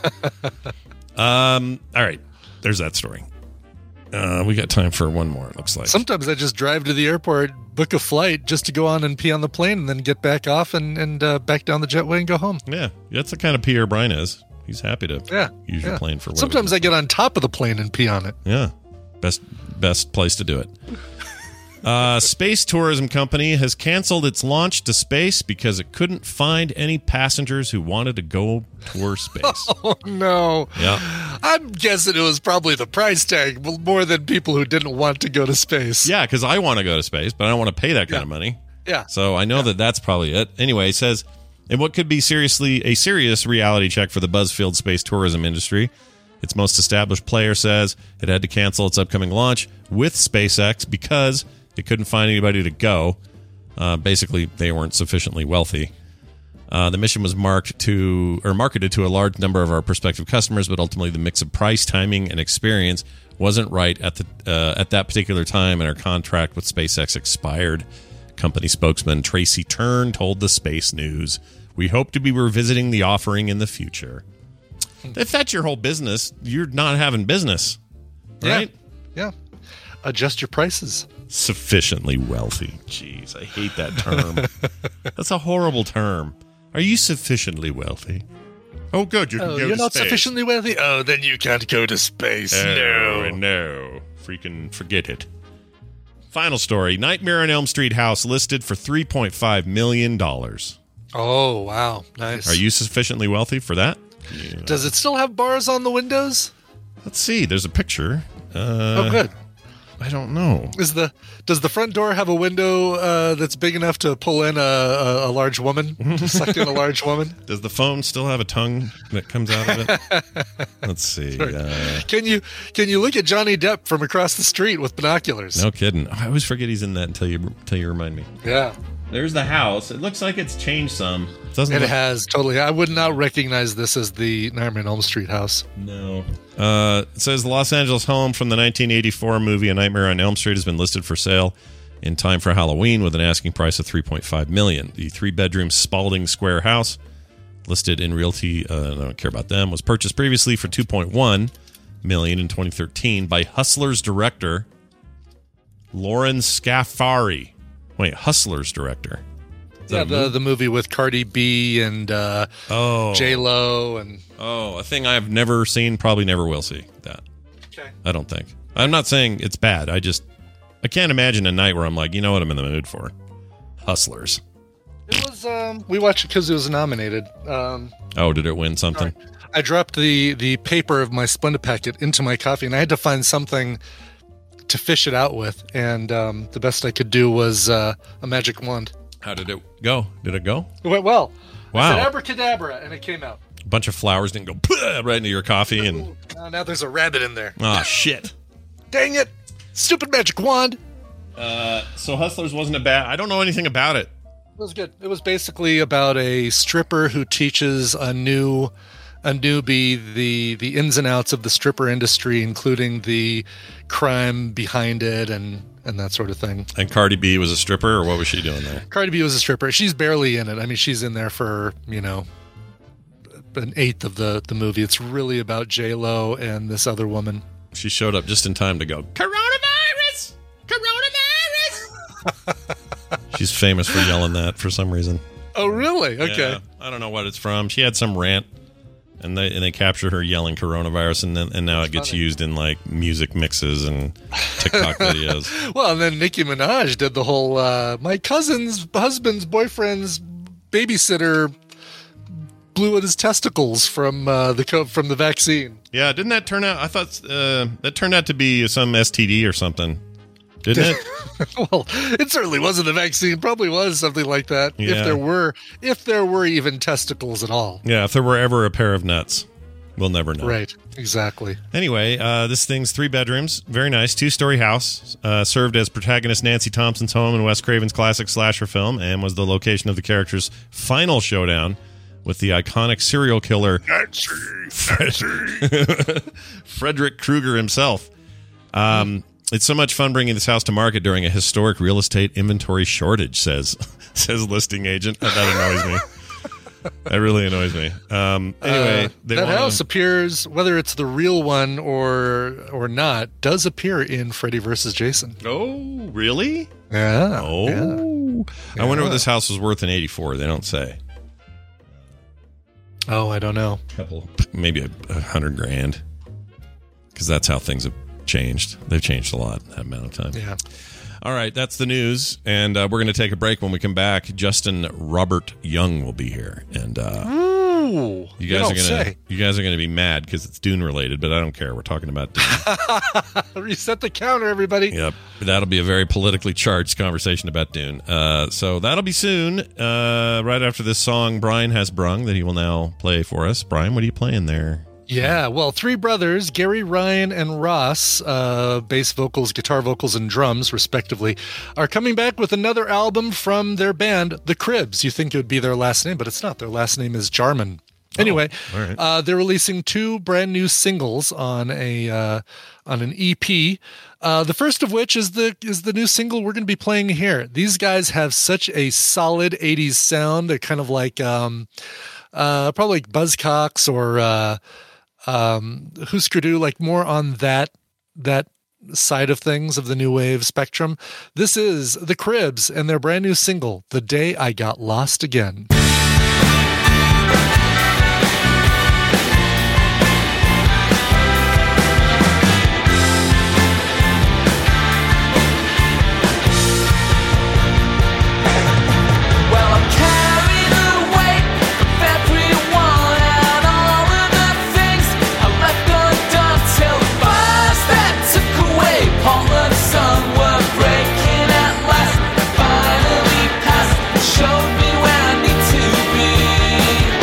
All right. There's that story. We got time for one more, it looks like. Sometimes I just drive to the airport, book a flight just to go on and pee on the plane, and then get back off and back down the jetway and go home. Yeah. That's the kind of Pierre Bryan is. He's happy to use your plane for whatever. Sometimes I get on top of the plane and pee on it. Yeah. Best place to do it. Space tourism company has canceled its launch to space because it couldn't find any passengers who wanted to go tour space. Oh, no. Yeah. I'm guessing it was probably the price tag more than people who didn't want to go to space. Yeah, because I want to go to space, but I don't want to pay that kind of money. Yeah. So I know that's probably it. Anyway, it says, in what could be a serious reality check for the Buzzfield space tourism industry, its most established player says it had to cancel its upcoming launch with SpaceX because it couldn't find anybody to go. Basically, they weren't sufficiently wealthy. The mission was marketed to a large number of our prospective customers, but ultimately the mix of price, timing, and experience wasn't right at that particular time, and our contract with SpaceX expired. Company spokesman Tracy Tern told the Space News, "We hope to be revisiting the offering in the future." If that's your whole business, you're not having business, right? Yeah. Adjust your prices. Sufficiently wealthy. Jeez, I hate that term. That's a horrible term. Are you sufficiently wealthy? Oh, good. You can go to space. You're not sufficiently wealthy? Oh, then you can't go to space. No. Freaking forget it. Final story. Nightmare on Elm Street house listed for $3.5 million. Oh, wow. Nice. Are you sufficiently wealthy for that? Yeah. Does it still have bars on the windows? Let's see. There's a picture. Oh, good. I don't know. Does the front door have a window that's big enough to pull in a large woman? To suck in a large woman? Does the phone still have a tongue that comes out of it? Let's see. Can you look at Johnny Depp from across the street with binoculars? No kidding. I always forget he's in that until you remind me. Yeah. There's the house. It looks like it's changed some. It has, totally. I would not recognize this as the Nightmare on Elm Street house. No. It says the Los Angeles home from the 1984 movie A Nightmare on Elm Street has been listed for sale in time for Halloween with an asking price of $3.5 million. The 3-bedroom Spalding Square house, listed in Realty, I don't care about them, was purchased previously for $2.1 million in 2013 by Hustlers director Lauren Scafari. Wait, Hustlers director. Yeah, the movie with Cardi B and J-Lo and a thing I have never seen, probably never will see. That. Okay. I don't think. I'm not saying it's bad. I can't imagine a night where I'm like, you know what I'm in the mood for? Hustlers. It was we watched it because it was nominated. Did it win something? I dropped the paper of my Splenda packet into my coffee, and I had to find something to fish it out with, and the best I could do was a magic wand. How did it go? Did it go? It went well. Wow. I said abracadabra, and it came out. A bunch of flowers didn't go right into your coffee. And now there's a rabbit in there. Oh, shit. Dang it. Stupid magic wand. So Hustlers wasn't a bad... I don't know anything about it. It was good. It was basically about a stripper who teaches a newbie the ins and outs of the stripper industry, including the crime behind it and that sort of thing. And Cardi B was a stripper, or what was she doing there? Cardi B was a stripper. She's barely in it. I mean, she's in there for, an eighth of the movie. It's really about J-Lo and this other woman. She showed up just in time to go, Coronavirus! Coronavirus! She's famous for yelling that for some reason. Oh, really? Okay. Yeah, I don't know what it's from. She had some rant And they capture her yelling coronavirus, and now it gets used in like music mixes and TikTok videos. Well, and then Nicki Minaj did the whole my cousin's husband's boyfriend's babysitter blew at his testicles from the vaccine. Yeah, didn't that turn out? I thought that turned out to be some STD or something. Didn't it? Well, it certainly wasn't a vaccine. Probably was something like that. Yeah. If there were even testicles at all. Yeah, if there were ever a pair of nuts, we'll never know. Right. Exactly. Anyway, this thing's 3 bedrooms, very nice, 2-story house. Served as protagonist Nancy Thompson's home in Wes Craven's classic slasher film, and was the location of the character's final showdown with the iconic serial killer Frederick Krueger himself. It's so much fun bringing this house to market during a historic real estate inventory shortage, says listing agent. That annoys me. That really annoys me. Anyway, that house appears, whether it's the real one or not, does appear in Freddy vs. Jason. Oh, really? Yeah. Oh, yeah. I wonder what this house was worth in '84. They don't say. Oh, I don't know. Maybe $100,000, because that's how things have changed. They've changed a lot in that amount of time. Yeah. All right, that's the news, and we're going to take a break. When we come back, Justin Robert Young will be here, and you guys are going to be mad because it's Dune related, but I don't care. We're talking about Dune. Reset the counter, everybody. Yep, that'll be a very politically charged conversation about Dune. So that'll be soon. Right after this song, Brian has brung that he will now play for us. Brian, what are you playing there? Yeah, well, 3 brothers, Gary, Ryan, and Ross, bass vocals, guitar vocals, and drums, respectively, are coming back with another album from their band, The Cribs. You think it would be their last name, but it's not. Their last name is Jarman. Anyway, all right. They're releasing 2 brand new singles on an EP. The first of which is the new single we're going to be playing here. These guys have such a solid 80s sound. They're kind of like probably like Buzzcocks or Husker Du, like more on that side of things of the new wave spectrum. This is The Cribs and their brand new single, The Day I Got Lost Again. Showed me where I need to be.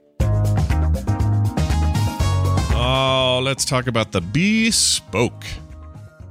let's talk about the Bespoke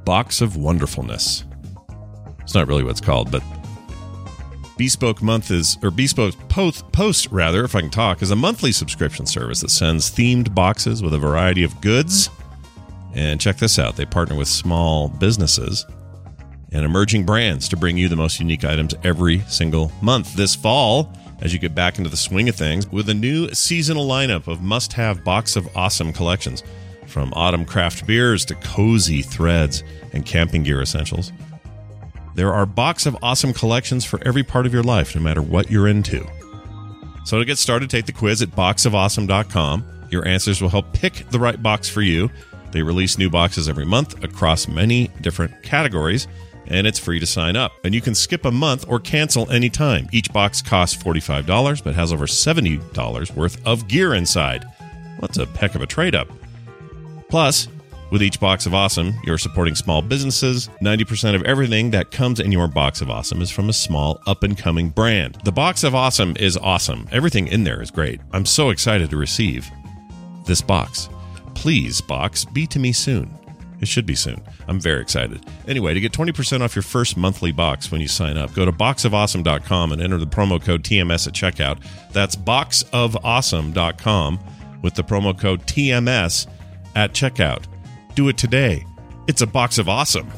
Box of Wonderfulness. It's not really what it's called, but Bespoke Post, rather, if I can talk, is a monthly subscription service that sends themed boxes with a variety of goods. And check this out. They partner with small businesses and emerging brands to bring you the most unique items every single month. This fall, as you get back into the swing of things, with a new seasonal lineup of must-have Box of Awesome collections, from autumn craft beers to cozy threads and camping gear essentials. There are Box of Awesome collections for every part of your life, no matter what you're into. So to get started, take the quiz at boxofawesome.com. Your answers will help pick the right box for you. They release new boxes every month across many different categories, and it's free to sign up. And you can skip a month or cancel anytime. Each box costs $45, but has over $70 worth of gear inside. Well, that's a heck of a trade-up. Plus, with each Box of Awesome, you're supporting small businesses. 90% of everything that comes in your Box of Awesome is from a small, up-and-coming brand. The Box of Awesome is awesome. Everything in there is great. I'm so excited to receive this box. Please, box, be to me soon. It should be soon. I'm very excited. Anyway, to get 20% off your first monthly box when you sign up, go to boxofawesome.com and enter the promo code TMS at checkout. That's boxofawesome.com with the promo code TMS at checkout. Do it today. It's a Box of Awesome.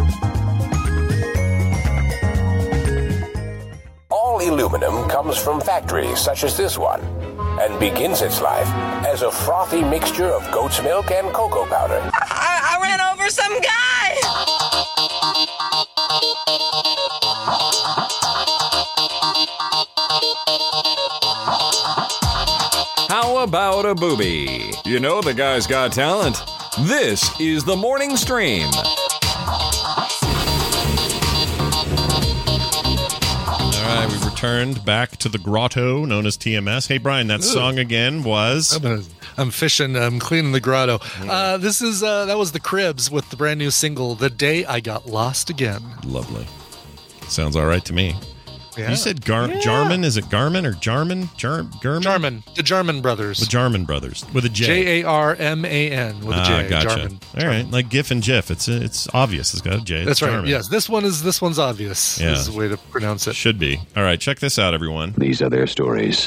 All aluminum comes from factories such as this one and begins its life as a frothy mixture of goat's milk and cocoa powder. I ran over some guy! How about a booby? You know the guy's got talent. This is the Morning Stream. All right, we've returned back to the grotto known as TMS. Hey, Brian, that song again was... I'm fishing. I'm cleaning the grotto. That was the Cribs with the brand new single, The Day I Got Lost Again. Lovely. Sounds all right to me. Yeah. You said Jarman? Is it Garmin or Jarman? Jarman. The Jarman Brothers. The Jarman Brothers. With a J. Jarman with a J. Gotcha. Jarman. All right. Like GIF and JIF. It's obvious. It's got a J. It's That's Jarman. right. Yes. This one's obvious. Yeah. Is the way to pronounce it. Should be. All right. Check this out, everyone. These are their stories.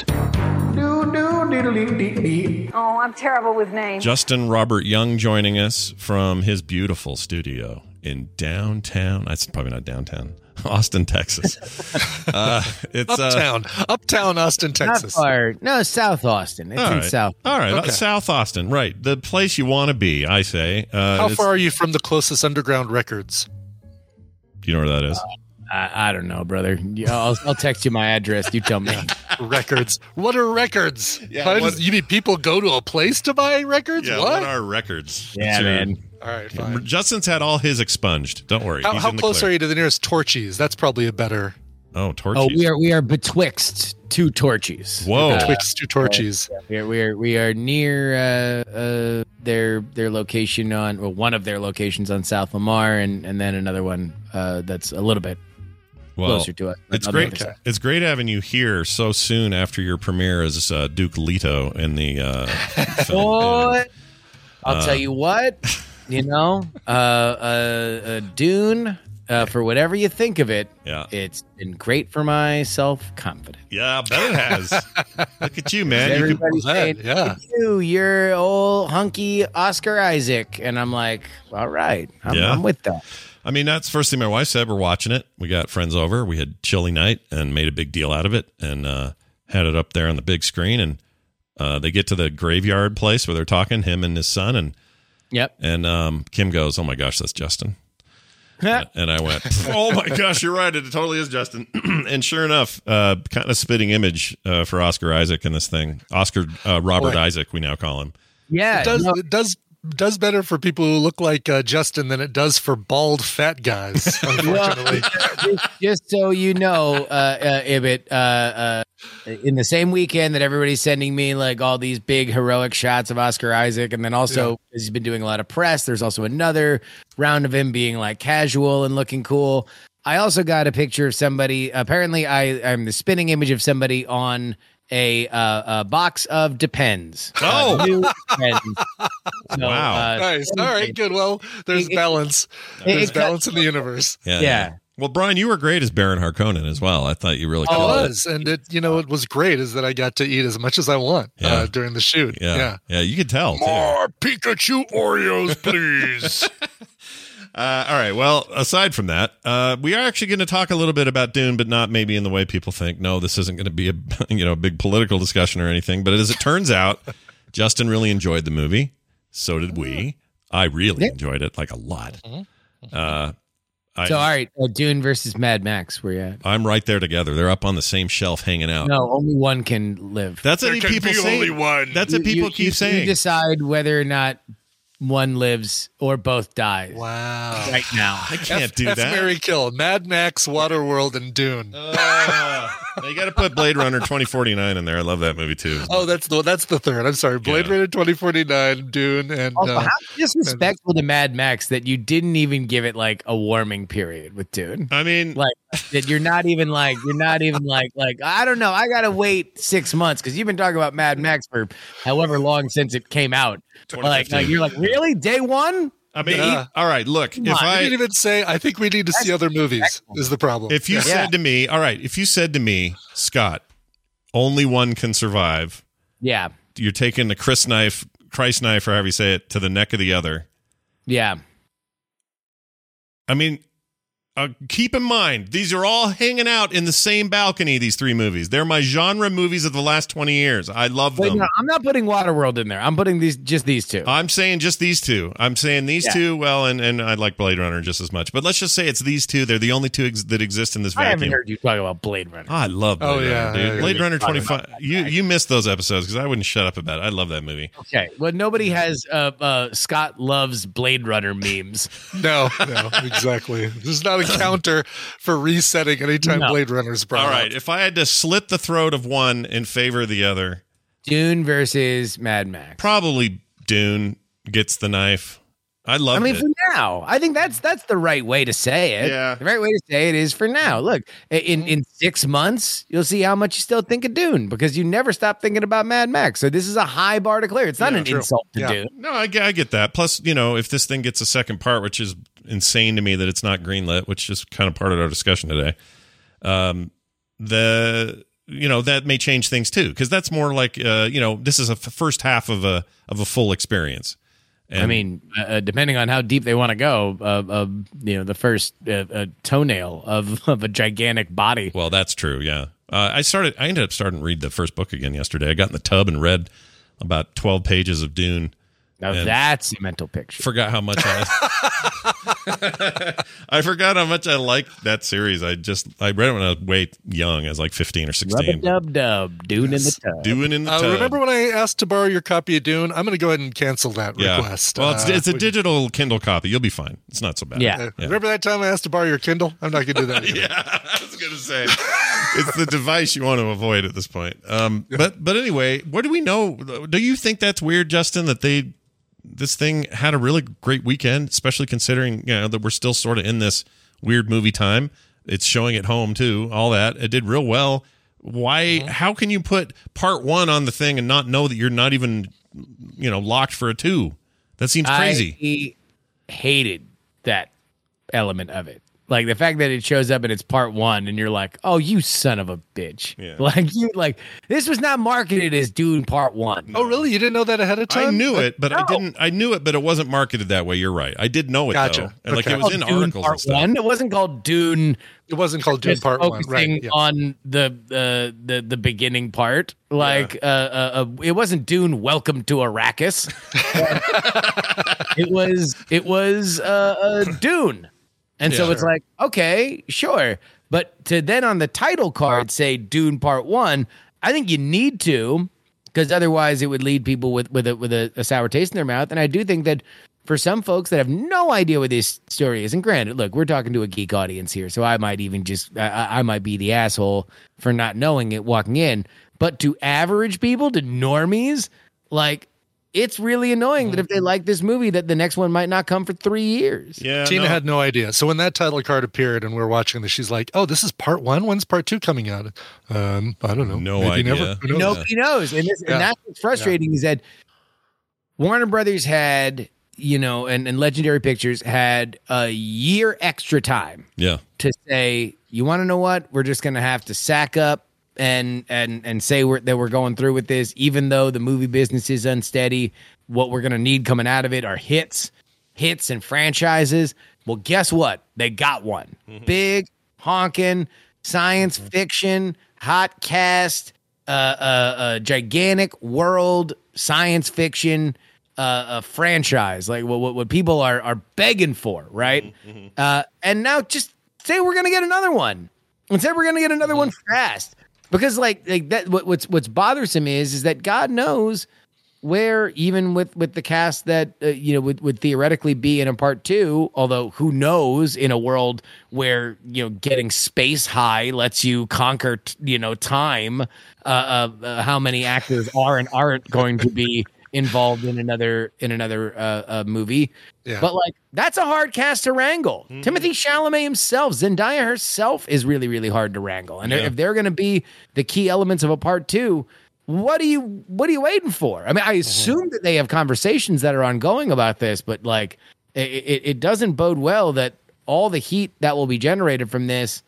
Oh, I'm terrible with names. Justin Robert Young joining us from his beautiful studio in downtown. That's probably not downtown. Austin, Texas. It's Uptown Austin, Texas. Not far. No, South Austin. It's in South. All right, Okay. South Austin. Right, the place you want to be. I say. How far are you from the closest underground records? Do you know where that is? I don't know, brother. I'll text you my address. You tell me. Records. What are records? Yeah, You mean people go to a place to buy records? Yeah, what are records? Yeah, man. All right, fine. Justin's had all his expunged. Don't worry. How close are you to the nearest Torchies? That's probably a better. Oh, Torchies. Oh, we are betwixt two Torchies. Whoa. Betwixt two Torchies. We are near their location one of their locations on South Lamar, and then another one that's a little bit closer to us. It's great. It's great having you here so soon after your premiere as Duke Leto in the film. Boy, I'll tell you what. Dune, for whatever you think of it, it's been great for my self-confidence. Yeah, I bet it has. Look at you, man. Everybody's saying, "Look at you're old hunky Oscar Isaac," and I'm like, all right, I'm with that. I mean, that's the first thing my wife said. We're watching it. We got friends over. We had chili night and made a big deal out of it and had it up there on the big screen. And they get to the graveyard place where they're talking, him and his son, and Kim goes, "Oh my gosh, that's Justin." And I went, "Oh my gosh, you're right. It totally is Justin." And sure enough, kind of spitting image for Oscar Isaac in this thing. Oscar Robert Isaac, we now call him. Yeah, it does better for people who look like Justin than it does for bald fat guys. Unfortunately, just so you know, Ibit, in the same weekend that everybody's sending me like all these big heroic shots of Oscar Isaac, and then also as he's been doing a lot of press, there's also another round of him being like casual and looking cool. I also got a picture of somebody. Apparently, I'm the spinning image of somebody on a box of Depends. Oh. New Depends. So, Wow. Nice. All right, good. Well, there's balance. There's balance in the universe. Yeah. Well, Brian, you were great as Baron Harkonnen as well. I thought you really I killed it. was, and what was great is that I got to eat as much as I want during the shoot. Yeah, you could tell. More Pikachu Oreos, please. All right. Well, aside from that, we are actually going to talk a little bit about Dune, but not maybe in the way people think. No, this isn't going to be a big political discussion or anything. But as it turns out, Justin really enjoyed the movie. So did we. I really enjoyed it, like a lot. All right, Dune versus Mad Max, where you at? I'm right there together. They're up on the same shelf, hanging out. No, only one can live. That's what people say. Only one. That's what people keep saying. You decide whether or not one lives or both dies. Wow. Right now. I can't do That's that. Mary Kill. Mad Max, Waterworld, and Dune. You got to put Blade Runner 2049 in there. I love that movie too. Oh, that's the third. I'm sorry. Blade Runner 2049, Dune, and Also, how disrespectful to Mad Max that you didn't even give it like a warming period with Dune. I mean, like that you're not even like I don't know. I gotta wait 6 months because you've been talking about Mad Max for however long since it came out. Like you're like, really? Day one? I mean, all right, look, if I didn't even say, I think we need to see other movies is the problem. If you said to me, all right, if you said to me, Scott, only one can survive. Yeah. You're taking the Christ knife, or however you say it, to the neck of the other. Yeah. I mean, keep in mind, these are all hanging out in the same balcony, these three movies. They're my genre movies of the last 20 years. I love them. No, I'm not putting Waterworld in there. I'm putting just these two. I'm saying just these two. I'm saying these two, well, and I like Blade Runner just as much. But let's just say it's these two. They're the only two that exist in this vacuum. I haven't heard you talk about Blade Runner. I love Blade Runner, dude. Blade Runner 25. You missed those episodes because I wouldn't shut up about it. I love that movie. Okay. Well, nobody has Scott loves Blade Runner memes. No, exactly. This is not a counter for resetting anytime Blade Runner's brought All right, up. if I had to slit the throat of one in favor of the other, Dune versus Mad Max. Probably Dune gets the knife. I love it. For now, I think that's the right way to say it. Yeah. The right way to say it is for now. Look, in 6 months, you'll see how much you still think of Dune because you never stop thinking about Mad Max. So this is a high bar to clear. It's not an insult to Dune. No, I get that. Plus, if this thing gets a second part, which is insane to me that it's not greenlit, which is kind of part of our discussion today, that may change things too because that's more like this is a first half of a full experience. And I mean, depending on how deep they want to go, the first toenail of a gigantic body. Well, that's true. Yeah, I ended up starting to read the first book again yesterday. I got in the tub and read about 12 pages of Dune. Now that's a mental picture. Forgot how much I forgot how much I liked that series. I read it when I was way young. I was like 15 or 16. Rub-a-dub-dub, Dune in the tub. Dune in the tub. Remember when I asked to borrow your copy of Dune? I'm going to go ahead and cancel that request. Well, it's a digital Kindle copy. You'll be fine. It's not so bad. Yeah. Remember that time I asked to borrow your Kindle? I'm not going to do that anymore. Yeah, I was going to say. It's the device you want to avoid at this point. But anyway, what do we know? Do you think that's weird, Justin, that this thing had a really great weekend, especially considering that we're still sort of in this weird movie time. It's showing at home too. All that it did real well. Why? How can you put part one on the thing and not know that you're not even locked for a 2? That seems crazy. I hated that element of it. Like the fact that it shows up and it's part 1 and you're like, oh, you son of a bitch. Yeah. This was not marketed as Dune part 1. Oh, really? You didn't know that ahead of time? I knew it, but I knew it, but it wasn't marketed that way. You're right. I did know it though. And it was in Dune articles part and stuff. 1. It wasn't called Dune. It wasn't called Dune part 1. Right. Yeah. On the beginning part. It wasn't Dune Welcome to Arrakis. it was Dune. And so it's like, okay, sure. But to then on the title card say Dune Part 1, I think you need to, because otherwise it would lead people with a sour taste in their mouth. And I do think that for some folks that have no idea what this story is, and granted, look, we're talking to a geek audience here, so I might even I might be the asshole for not knowing it walking in. But to average people, to normies, like, it's really annoying that if they like this movie, that the next one might not come for 3 years. Yeah, Tina had no idea. So when that title card appeared and we were watching this, she's like, "Oh, this is part 1. When's part 2 coming out?" I don't know. No Maybe idea. Never. Nobody knows, and that's what's frustrating is that Warner Brothers had, and Legendary Pictures had a year extra time. Yeah. To say, you want to know what? We're just going to have to sack up and say that we're going through with this, even though the movie business is unsteady. What we're going to need coming out of it are hits and franchises. Well, guess what? They got one. Big, honking, science fiction, hot cast, a gigantic world science fiction a franchise, like what people are begging for, right? And now just say we're gonna get another one, and say we're gonna get another one fast, because like that. What's bothersome is that God knows where, even with the cast that would theoretically be in a part 2, although who knows in a world where getting space high lets you conquer time, how many actors are and aren't going to be involved in another movie. Yeah. But like, that's a hard cast to wrangle. Timothée Chalamet himself, Zendaya herself is really, really hard to wrangle. And if they're going to be the key elements of a part 2, what are you waiting for? I mean, I assume that they have conversations that are ongoing about this, but like, it doesn't bode well that all the heat that will be generated from this,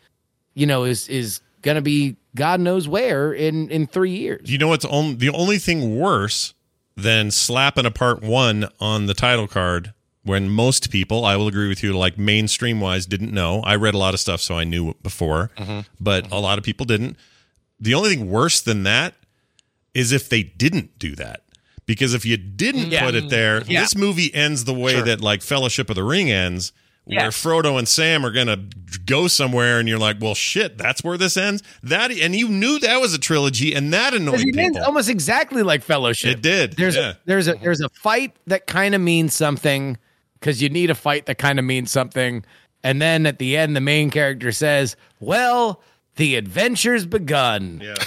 is going to be God knows where in 3 years. What's the only thing worse than slapping a part 1 on the title card, when most people, I will agree with you, like mainstream wise, didn't know. I read a lot of stuff, so I knew before, but a lot of people didn't. The only thing worse than that is if they didn't do that. Because if you didn't put it there, this movie ends the way that like Fellowship of the Ring ends, where Frodo and Sam are going to go somewhere, and you're like, well, shit, that's where this ends? And you knew that was a trilogy, and that annoyed people. Almost exactly like Fellowship. It did. There's a fight that kind of means something, because you need a fight that kind of means something. And then at the end, the main character says, well, the adventure's begun. Yeah.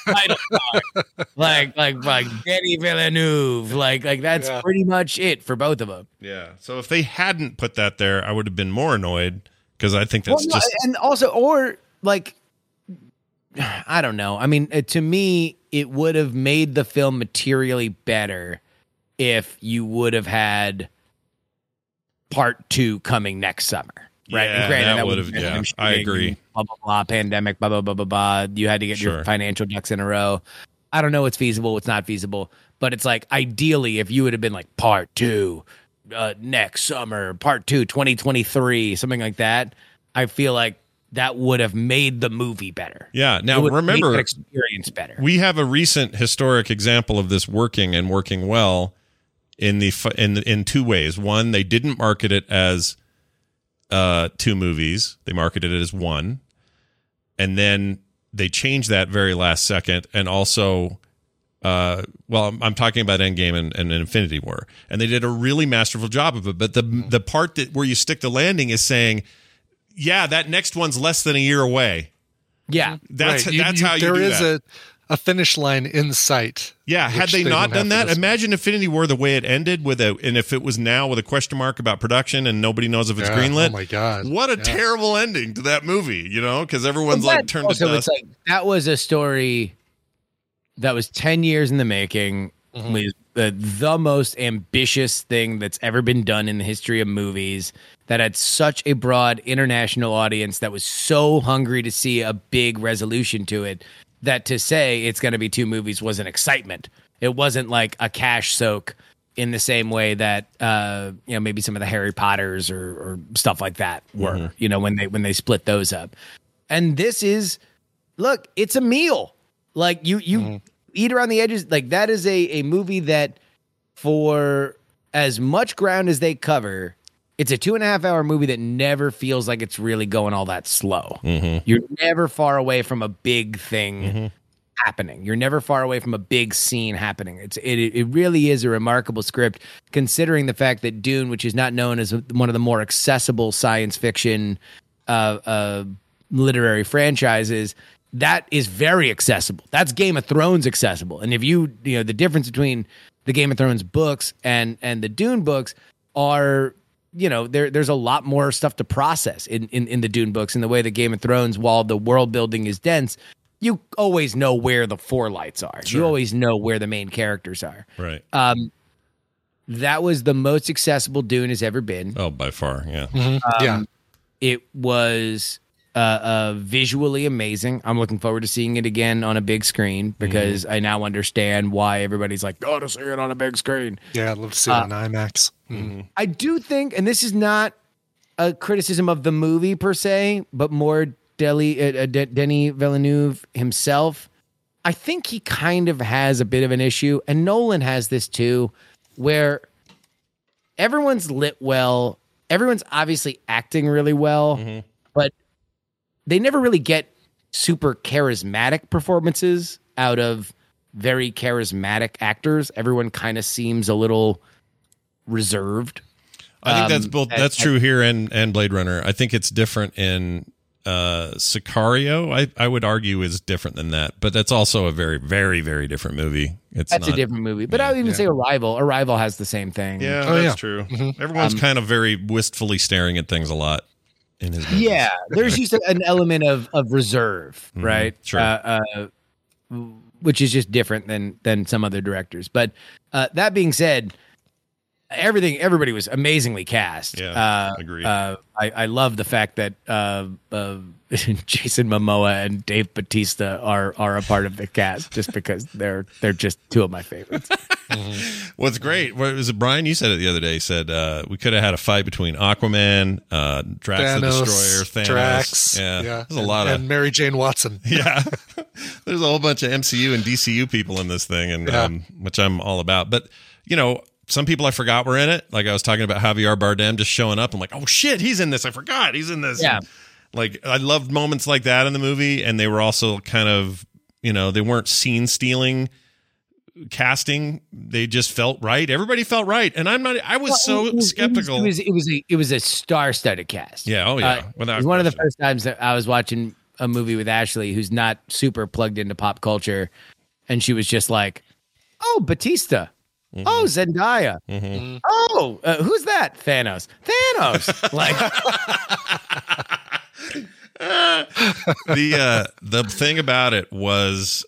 like Denis Villeneuve. Like that's pretty much it for both of them. Yeah. So if they hadn't put that there, I would have been more annoyed, because I think that's and also, or like, I don't know. I mean, to me, it would have made the film materially better if you would have had part 2 coming next summer. Right. Yeah, and granted, that would have. Yeah, I agree. Blah, blah, blah, pandemic, blah, blah, blah, blah, blah. You had to get your financial ducks in a row. I don't know what's feasible, what's not feasible. But it's like, ideally, if you would have been like part 2 next summer, part 2, 2023, something like that, I feel like that would have made the movie better. Yeah. Now, remember, experience better. We have a recent historic example of this working well in 2 ways. One, they didn't market it as 2 movies. They marketed it as 1, and then they changed that very last second. And also, I'm talking about Endgame and Infinity War, and they did a really masterful job of it. But the part where you stick the landing is saying, yeah, that next one's less than a year away. Yeah, that's right. That's how you do that. There is a finish line in sight. Yeah, had they not done that, imagine Infinity War the way it ended and if it was now with a question mark about production and nobody knows if it's greenlit. Oh my God. What a terrible ending to that movie, because everyone's like turned to dust. It's like, that was a story that was 10 years in the making, was the most ambitious thing that's ever been done in the history of movies, that had such a broad international audience that was so hungry to see a big resolution to it, that to say it's going to be 2 movies was an excitement. It wasn't like a cash soak in the same way that maybe some of the Harry Potters or stuff like that were. When they split those up. And this is, look, it's a meal. Like you eat around the edges. Like, that is a movie that, for as much ground as they cover, it's a 2.5-hour movie that never feels like it's really going all that slow. You're never far away from a big thing happening. You're never far away from a big scene happening. It really is a remarkable script, considering the fact that Dune, which is not known as one of the more accessible science fiction literary franchises, that is very accessible. That's Game of Thrones accessible. And if the difference between the Game of Thrones books and the Dune books are, there's a lot more stuff to process in the Dune books. In the way the Game of Thrones, while the world building is dense, you always know where the four lights are. Sure. You always know where the main characters are. Right. That was the most accessible Dune has ever been. Oh, by far, yeah. Yeah. It was visually amazing. I'm looking forward to seeing it again on a big screen because I now understand why everybody's like, go to see it on a big screen. Yeah, I'd love to see it on IMAX. I do think, and this is not a criticism of the movie per se, but more Denis Villeneuve himself. I think he kind of has a bit of an issue, and Nolan has this too, where everyone's lit well. Everyone's obviously acting really well, but they never really get super charismatic performances out of very charismatic actors. Everyone kind of seems a little reserved. I think that's true here and Blade Runner. I think it's different in Sicario. I would argue is different than that, but that's also a very, very, very different movie. That's a different movie, but I would even say Arrival. Arrival has the same thing. Yeah, that's true. Everyone's kind of very wistfully staring at things a lot in his movies. Yeah, there's just an element of reserve, right? Sure. Which is just different than some other directors. But that being said, everybody was amazingly cast. Yeah, agreed. I love the fact that Jason Momoa and Dave Bautista are a part of the cast just because they're just two of my favorites. What's great? What was it, Brian? You said it the other day. You said we could have had a fight between Aquaman, Drax the Destroyer, Thanos. Drax. Yeah. There's a lot and Mary Jane Watson. Yeah. There's a whole bunch of MCU and DCU people in this thing, and which I'm all about. But some people I forgot were in it. Like I was talking about Javier Bardem just showing up. I'm like, oh shit, he's in this. I forgot he's in this. Yeah. And, like I loved moments like that in the movie, and they were also kind of, they weren't scene stealing casting. They just felt right. Everybody felt right, and I was skeptical. It was a star-studded cast. Yeah. Oh yeah. It was one of the first times that I was watching a movie with Ashley, who's not super plugged into pop culture, and she was just like, "Oh, Batista." Oh, Zendaya. Oh, who's that? Thanos. Like the thing about it was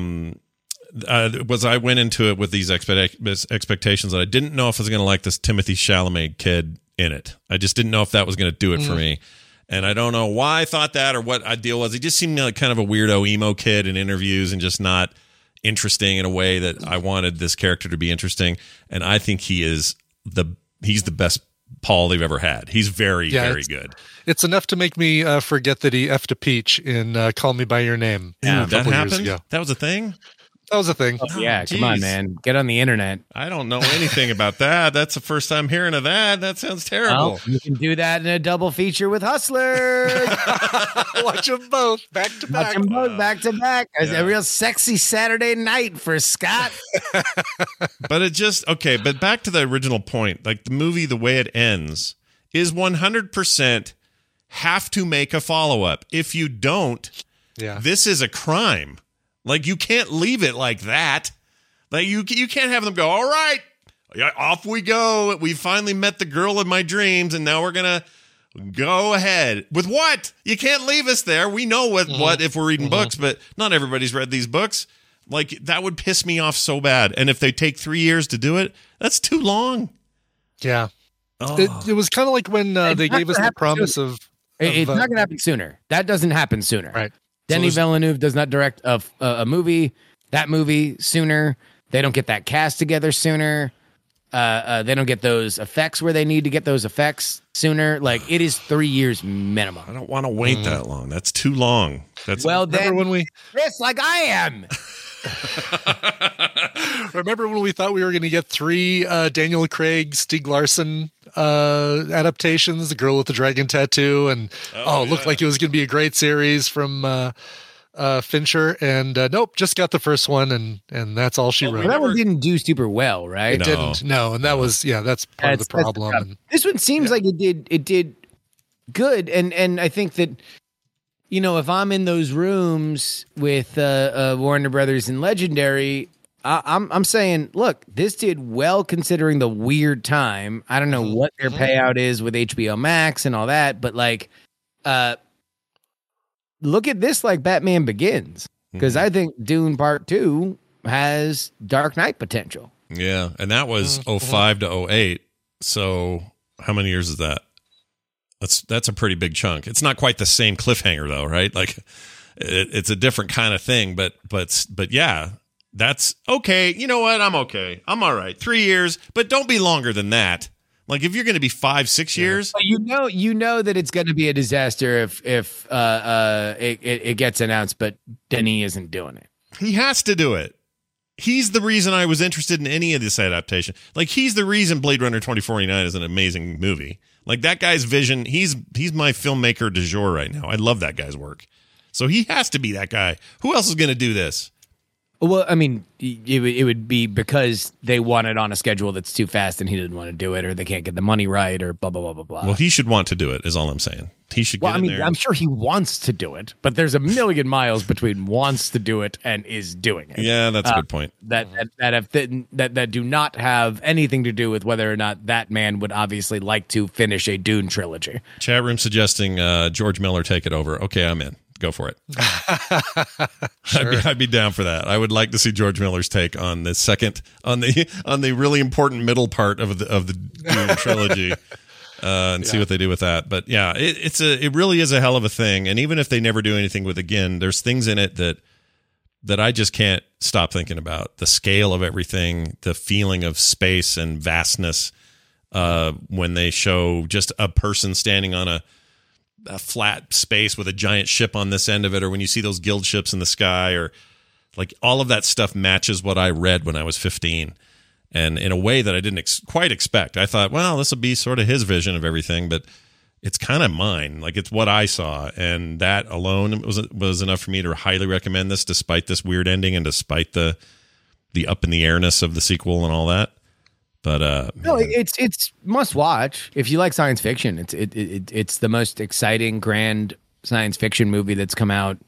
I went into it with these expectations that I didn't know if I was going to like this Timothée Chalamet kid in it. I just didn't know if that was going to do it for me. And I don't know why I thought that or what the deal was. He just seemed like kind of a weirdo emo kid in interviews and just not interesting in a way that I wanted this character to be interesting. And I think he's the best Paul they've ever had. He's very, very good. It's enough to make me forget that he effed a peach in Call Me By Your Name. Yeah, that happened? Years ago. That was a thing? That was a thing. Oh, yeah, come on, man. Get on the internet. I don't know anything about that. That's the first time hearing of that. That sounds terrible. Well, you can do that in a double feature with Hustlers. Watch them both back to back. Watch them both back to back. It's a real sexy Saturday night for Scott. But it just, okay, but back to the original point. Like the movie, the way it ends is 100% have to make a follow-up. If you don't, this is a crime. Like, you can't leave it like that. Like, you can't have them go, all right, off we go. We finally met the girl of my dreams, and now we're going to go ahead. With what? You can't leave us there. We know what if we're reading books, but not everybody's read these books. Like, that would piss me off so bad. And if they take 3 years to do it, that's too long. Yeah. Oh. It was kind of like when they gave us the promise of it's not going to happen sooner. That doesn't happen sooner. Right. Denis Villeneuve does not direct a movie, that movie sooner. They don't get that cast together sooner. They don't get those effects where they need to get those effects sooner. Like, it is 3 years minimum. I don't want to wait that long. That's too long. That's then when we Chris, like I am. Remember when we thought we were going to get 3 Daniel Craig, Stieg Larsson adaptations, The Girl with the Dragon Tattoo, and it looked like it was going to be a great series from Fincher, and nope, just got the first one, and that's all she wrote. Well, that one didn't do super well, right? It didn't. No, and that was that's part of the problem. This one seems like it did good, and I think that, if I'm in those rooms with Warner Brothers and Legendary, I'm saying, look, this did well considering the weird time. I don't know what their payout is with HBO Max and all that, but like, look at this like Batman Begins, because I think Dune Part 2 has Dark Knight potential. Yeah, and that was 05 to 08. So how many years is that? That's a pretty big chunk. It's not quite the same cliffhanger though, right? Like it's a different kind of thing, but yeah, that's okay. You know what? I'm okay. I'm all right. 3 years, but don't be longer than that. Like if you're going to be 5-6 years, but you know that it's going to be a disaster if it gets announced, but Denis isn't doing it. He has to do it. He's the reason I was interested in any of this adaptation. Like he's the reason Blade Runner 2049 is an amazing movie. Like that guy's vision, he's my filmmaker du jour right now. I love that guy's work. So he has to be that guy. Who else is going to do this? Well, I mean, it would be because they want it on a schedule that's too fast and he didn't want to do it, or they can't get the money right, or blah, blah, blah, blah, blah. Well, he should want to do it, is all I'm saying. He should get in there. I'm sure he wants to do it, but there's a million miles between wants to do it and is doing it. Yeah, that's a good point. That do not have anything to do with whether or not that man would obviously like to finish a Dune trilogy. Chat room suggesting George Miller take it over. Okay, I'm in. Go for it. Sure. I'd be down for that. I would like to see George Miller's take on the second, on the really important middle part of the Dune trilogy, and see what they do with that. But yeah, it really is a hell of a thing. And even if they never do anything with again, there's things in it that I just can't stop thinking about. The scale of everything, the feeling of space and vastness, when they show just a person standing on a flat space with a giant ship on this end of it, or when you see those guild ships in the sky, or like all of that stuff matches what I read when I was 15, and in a way that I didn't quite expect. I thought, well, this will be sort of his vision of everything, but it's kind of mine. Like it's what I saw, and that alone was enough for me to highly recommend this, despite this weird ending and despite the up in the airness of the sequel and all that. But no, it's must watch if you like science fiction. It's the most exciting, grand science fiction movie that's come out.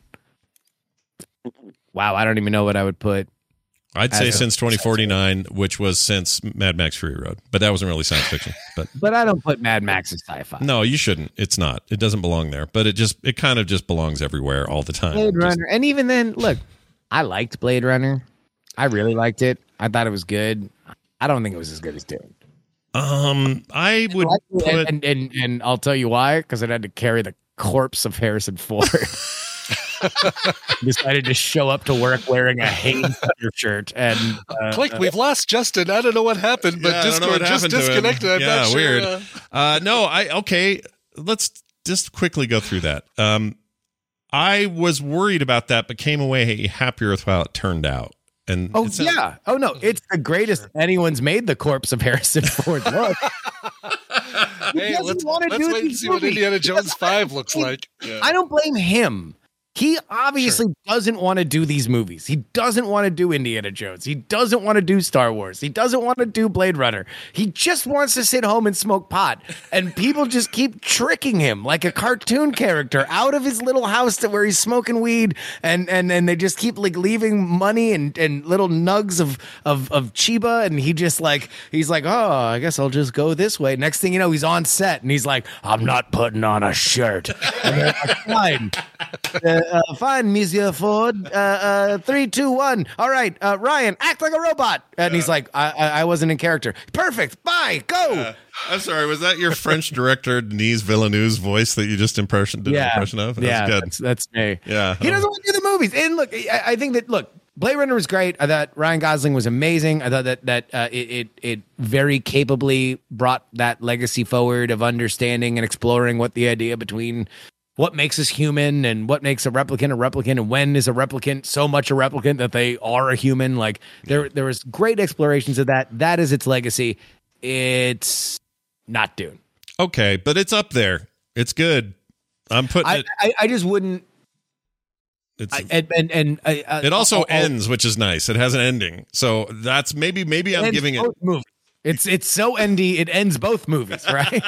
Wow, I don't even know what I would put. I'd say since 2049, which was since Mad Max Fury Road, but that wasn't really science fiction. But I don't put Mad Max as sci-fi. No, you shouldn't. It's not. It doesn't belong there. But it kind of just belongs everywhere all the time. Blade Runner, and even then, look, I liked Blade Runner. I really liked it. I thought it was good. I don't think it was as good as Dune. I would put... and I'll tell you why, because it had to carry the corpse of Harrison Ford. Decided to show up to work wearing a Hanes shirt and click. We've lost Justin. I don't know what happened, but Discord just disconnected. I'm not sure. Weird. Okay. Let's just quickly go through that. I was worried about that, but came away happier with how it turned out. And no, it's the greatest anyone's made the corpse of Harrison Ford look. Hey, let's wait and see what Indiana Jones 5 looks like. Yeah. I don't blame him. He obviously doesn't want to do these movies. He doesn't want to do Indiana Jones. He doesn't want to do Star Wars. He doesn't want to do Blade Runner. He just wants to sit home and smoke pot. And people just keep tricking him like a cartoon character out of his little house where he's smoking weed. And they just keep like leaving money and little nugs of Chiba. And he's like, oh, I guess I'll just go this way. Next thing you know, he's on set and he's like, I'm not putting on a shirt. And they're like, fine. Fine, Monsieur Ford. 3, 2, 1. All right, Ryan, act like a robot. And he's like, I wasn't in character. Perfect. Bye. Go. I'm sorry. Was that your French director Denis Villeneuve's voice that you just did an impression of? That's me. Yeah, he doesn't want to do the movies. And look, I think that Blade Runner was great. I thought Ryan Gosling was amazing. I thought that it very capably brought that legacy forward of understanding and exploring what the idea between what makes us human and what makes a replicant, and when is a replicant so much a replicant that they are a human. Like there was great explorations of that. That is its legacy. It's not Dune. Okay, but it's up there. It's good. I'm putting it. I just wouldn't. It also ends, which is nice. It has an ending, so that's maybe I'm giving it. Movies. It's so endy. It ends both movies, right?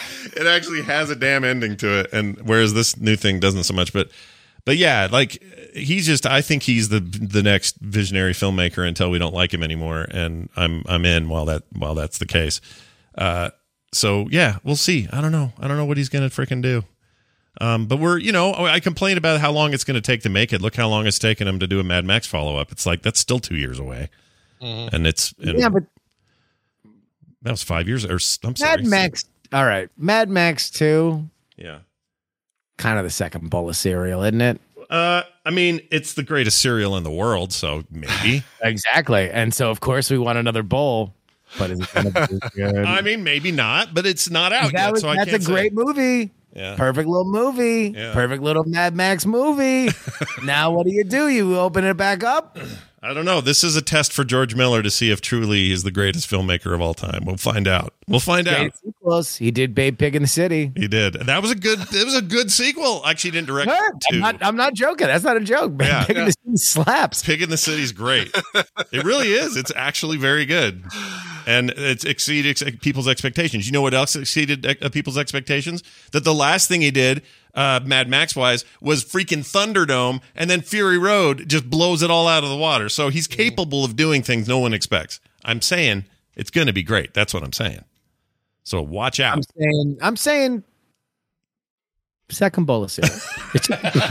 It actually has a damn ending to it, and whereas this new thing doesn't so much. But yeah, like I think he's the next visionary filmmaker until we don't like him anymore, and I'm in while that's the case. So yeah, we'll see. I don't know what he's gonna freaking do. But I complained about how long it's going to take to make it. Look how long it's taken him to do a Mad Max follow-up. It's like, that's still 2 years away. Mm-hmm. But that was 5 years. I'm sorry. Mad Max. All right. Mad Max 2. Yeah. Kind of the second bowl of cereal, isn't it? I mean, it's the greatest cereal in the world, so maybe. Exactly. And so, of course, we want another bowl. But is it going to be good? I mean, maybe not, but it's not out yet, so I can't say. That's a great movie. Yeah. Perfect little movie. Yeah. Perfect little Mad Max movie. Now what do? You open it back up? I don't know. This is a test for George Miller to see if truly he's the greatest filmmaker of all time. We'll find out. Sequels. He did Babe Pig in the City. He did. It was a good sequel. Actually, he didn't direct it. I'm not joking. That's not a joke. Babe Pig in the City slaps. Pig in the City's great. It really is. It's actually very good. And it's exceeded people's expectations. You know what else exceeded people's expectations? That the last thing he did, Mad Max-wise, was freaking Thunderdome, and then Fury Road just blows it all out of the water. So he's capable of doing things no one expects. I'm saying it's going to be great. That's what I'm saying. So watch out. I'm saying second bowl of cereal. It's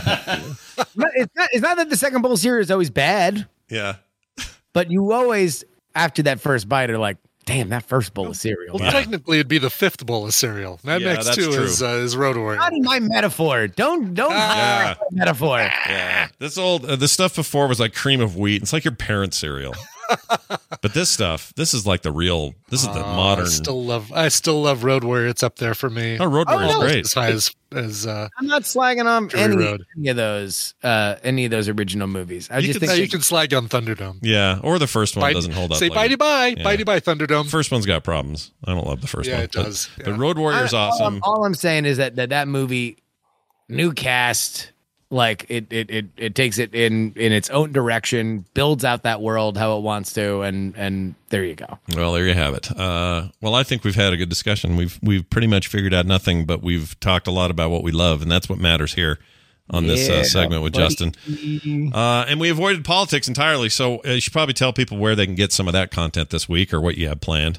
not that the second bowl of cereal is always bad. Yeah. But you always, after that first bite, are like, damn, that first bowl of cereal. Well, technically, it'd be the fifth bowl of cereal. Mad Max 2 is Road Warrior. Not in my metaphor. Don't hide my metaphor. Yeah. This stuff before was like cream of wheat. It's like your parents' cereal. But this is like the modern. I still love Road Warrior. It's up there for me. Oh, Road Warrior is great. As high as I'm not slagging on any of those original movies. You can slag on Thunderdome. Yeah, or the first one doesn't hold up. Say bitey bye Thunderdome. First one's got problems. I don't love the first one. Yeah, it does. But Road Warrior's awesome. All I'm saying is that movie, new cast. Like it takes it in its own direction, builds out that world how it wants to, and there you go. Well, there you have it. Well, I think we've had a good discussion. We've pretty much figured out nothing, but we've talked a lot about what we love, and that's what matters here on this segment with Justin. And we avoided politics entirely, so you should probably tell people where they can get some of that content this week or what you have planned.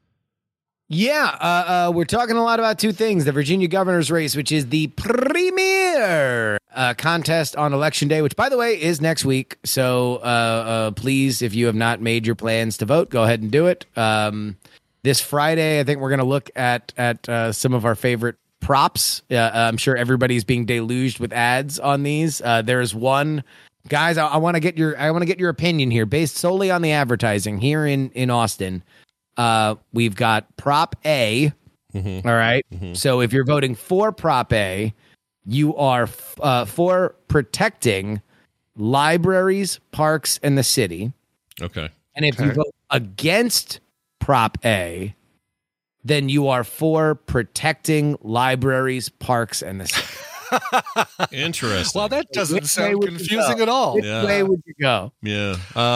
Yeah, we're talking a lot about two things. The Virginia governor's race, which is the premier contest on Election Day, which, by the way, is next week. So please, if you have not made your plans to vote, go ahead and do it. This Friday, I think we're going to look at some of our favorite props. I'm sure everybody's being deluged with ads on these. There's one. Guys, I want to get your opinion here based solely on the advertising here in Austin. We've got Prop A. Mm-hmm. All right. Mm-hmm. So if you're voting for Prop A, you are for protecting libraries, parks, and the city. Okay. And if you vote against Prop A, then you are for protecting libraries, parks, and the city. Interesting. Well, that doesn't sound confusing at all. Which way would you go? Yeah.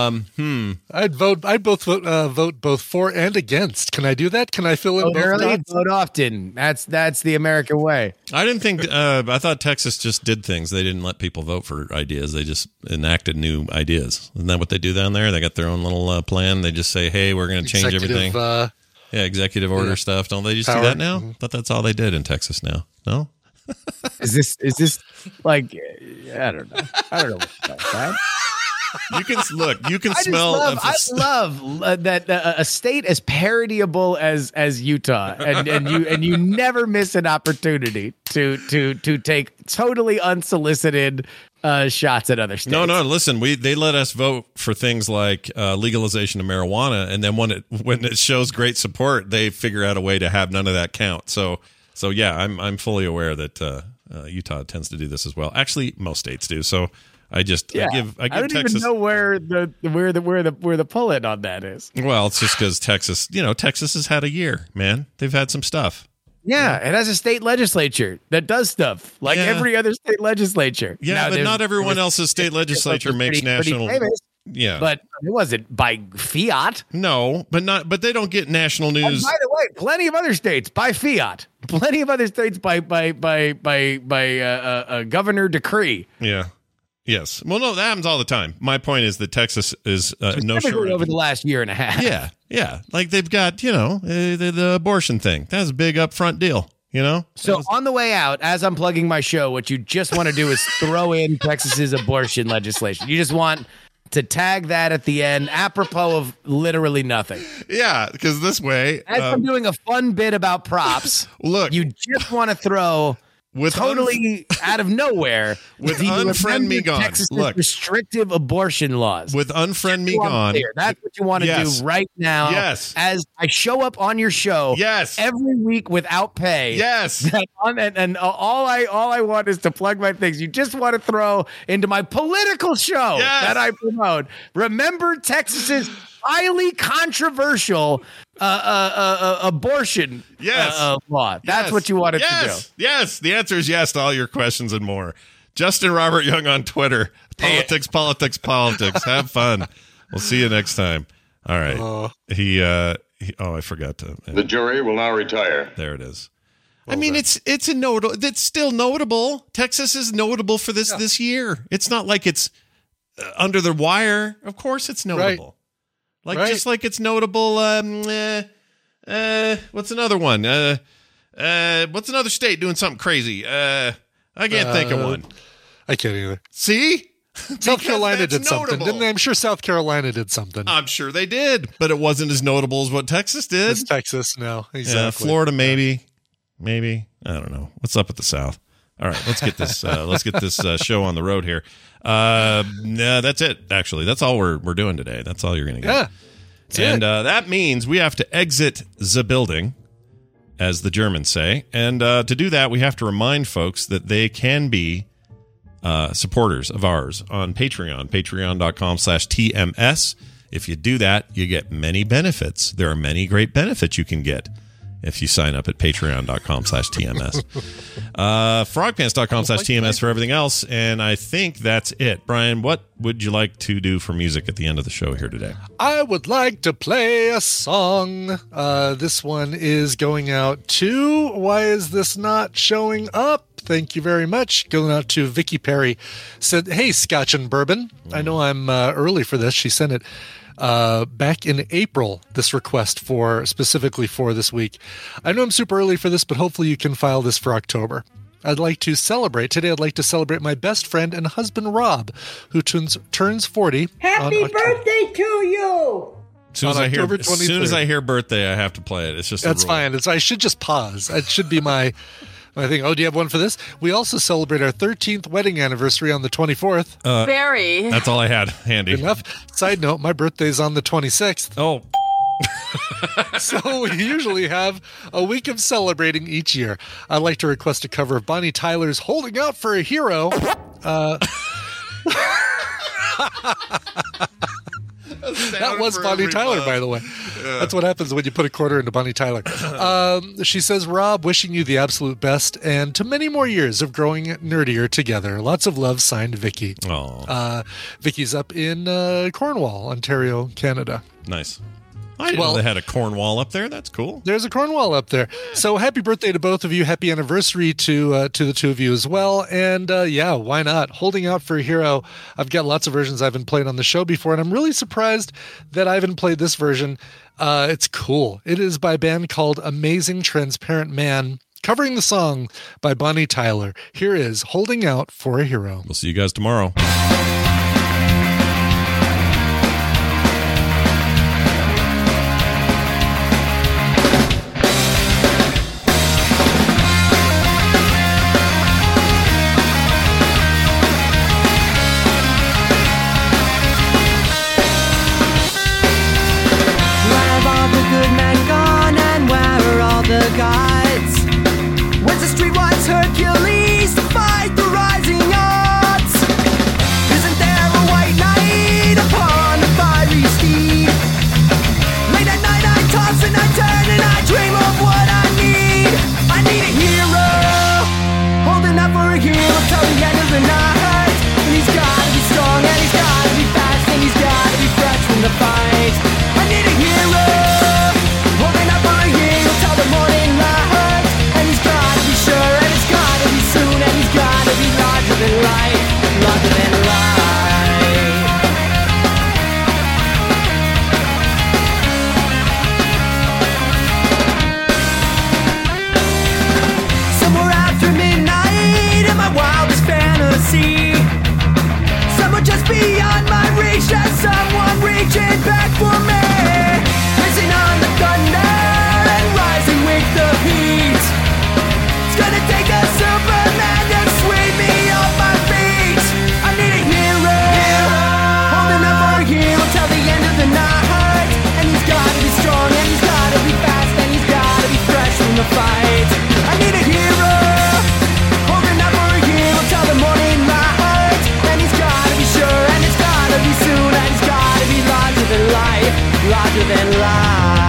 I'd both vote both for and against. Can I do that? Can I fill in both early, dots? vote often. That's the American way. I didn't think. I thought Texas just did things. They didn't let people vote for ideas. They just enacted new ideas. Isn't that what they do down there? They got their own little plan. They just say, "Hey, we're going to change everything." Executive order stuff. Don't they just do that now? I thought that's all they did in Texas now. No. Is this like I don't know about that. You can smell. I love that a state as parodyable as Utah, and you never miss an opportunity to take totally unsolicited shots at other states. No. Listen, they let us vote for things like legalization of marijuana, and then when it shows great support, they figure out a way to have none of that count. So yeah, I'm fully aware that Utah tends to do this as well. Actually, most states do. So I give I don't Texas, even know where the pull-in on that is. Well, it's just because Texas has had a year, man. They've had some stuff. Yeah, it has a state legislature that does stuff like every other state legislature. Yeah, now, but not everyone else's state legislature makes national. Yeah, but it wasn't by fiat. No, but they don't get national news. And by the way, plenty of other states by fiat. Plenty of other states by governor decree. Yeah. Yes. Well, no, that happens all the time. My point is that Texas is no short over the last year and a half. Yeah. Like they've got, the abortion thing. That's a big upfront deal, So on the way out, as I'm plugging my show, what you just want to do is throw in Texas's abortion legislation. You just want to tag that at the end, apropos of literally nothing. Yeah, because this way... As I'm doing a fun bit about props, look, you just want to throw... totally out of nowhere with Unfriend Me Gone. Texas restrictive abortion laws. With Unfriend Me Gone. That's what you want to do right now. Yes. As I show up on your show every week without pay. Yes. And all I want is to plug my things. You just want to throw into my political show that I promote. Remember Texas's highly controversial abortion law. That's what you wanted to do. Yes. The answer is yes to all your questions and more. Justin Robert Young on Twitter. Politics. Have fun. We'll see you next time. All right. I forgot to. The jury will now retire. There it is. I mean, it's a notable. It's still notable. Texas is notable for this year. It's not like it's under the wire. Of course, it's notable. Just like it's notable. What's another one? What's another state doing something crazy? I can't think of one. I can't either. See? South Carolina did something, didn't they? I'm sure South Carolina did something. I'm sure they did, but it wasn't as notable as what Texas did. It's Texas, no, exactly. Florida, maybe. I don't know. What's up with the South? All right, let's get this. Show on the road here. That's it. Actually, that's all we're doing today. That's all you're going to get. Yeah, and that means we have to exit the building, as the Germans say. And to do that, we have to remind folks that they can be supporters of ours on Patreon. Patreon.com/TMS. If you do that, you get many benefits. There are many great benefits you can get if you sign up at patreon.com/TMS. Frogpants.com/TMS for everything else. And I think that's it. Brian, what would you like to do for music at the end of the show here today? I would like to play a song. This one is going out to... Why is this not showing up? Thank you very much. Going out to Vicky Perry. Said, hey, Scotch and Bourbon. I know I'm early for this. She sent it back in April, this request specifically for this week. I know I'm super early for this, but hopefully you can file this for October. I'd like to celebrate my best friend and husband, Rob, who turns 40. Happy birthday to you! As soon as I hear birthday, I have to play it. It's just that's fine. I should just pause. It should be my thing. Oh, do you have one for this? We also celebrate our 13th wedding anniversary on the 24th. Very. That's all I had handy. Enough. Side note, my birthday's on the 26th. Oh. So we usually have a week of celebrating each year. I'd like to request a cover of Bonnie Tyler's Holding Out for a Hero. That was Bonnie Tyler, by the way. Yeah. That's what happens when you put a quarter into Bonnie Tyler. She says, Rob, wishing you the absolute best and to many more years of growing nerdier together. Lots of love, signed Vicky. Vicky's up in Cornwall, Ontario, Canada. Nice. I didn't know they had a Cornwall up there. That's cool. There's a Cornwall up there. So happy birthday to both of you. Happy anniversary to the two of you as well. And why not? Holding Out for a Hero. I've got lots of versions I haven't played on the show before, and I'm really surprised that I haven't played this version. It's cool. It is by a band called Amazing Transparent Man, covering the song by Bonnie Tyler. Here is Holding Out for a Hero. We'll see you guys tomorrow. Hercules to fight the rising odds. Isn't there a white knight upon a fiery steed? Late at night I toss and I turn and I dream of what I need. I need a hero, holding up for a hero till the end of the night. And he's gotta be strong and he's gotta be fast and he's gotta be fresh from the fight. I need a hero, holding up for a hero till the morning light. And he's gotta be sure and it's gotta be soon and he's gotta be larger than life, larger than life. It's gonna take a Superman to sweep me off my feet. I need a hero, holding up for a hero till the end of the night. And he's gotta be strong, and he's gotta be fast, and he's gotta be fresh from the fight. I need a hero, holding up for a hero till the morning light. And he's gotta be sure, and it's gotta be soon, and he's gotta be larger than life, larger than life.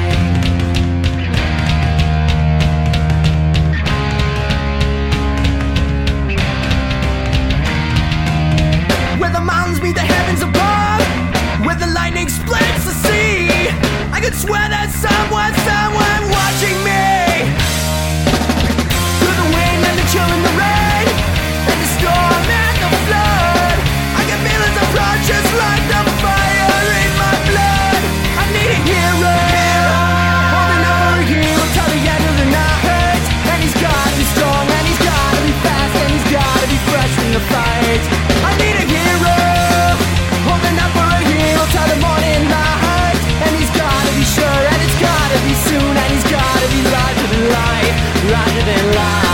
Where the mountains meet the heavens above, where the lightning splits the sea, I could swear there's someone watching me. Through the wind and the chill and the rain, and the storm and the flood, I can feel its approach just like the fire in my blood. I need a hero, holding up for a hero till the end of the night. And he's gotta be strong, and he's gotta be fast, and he's gotta be fresh from the fight. I need a hero, holding up for a hero till the morning light. And he's gotta be sure, and it's gotta be soon, and he's gotta be larger than life, larger than life.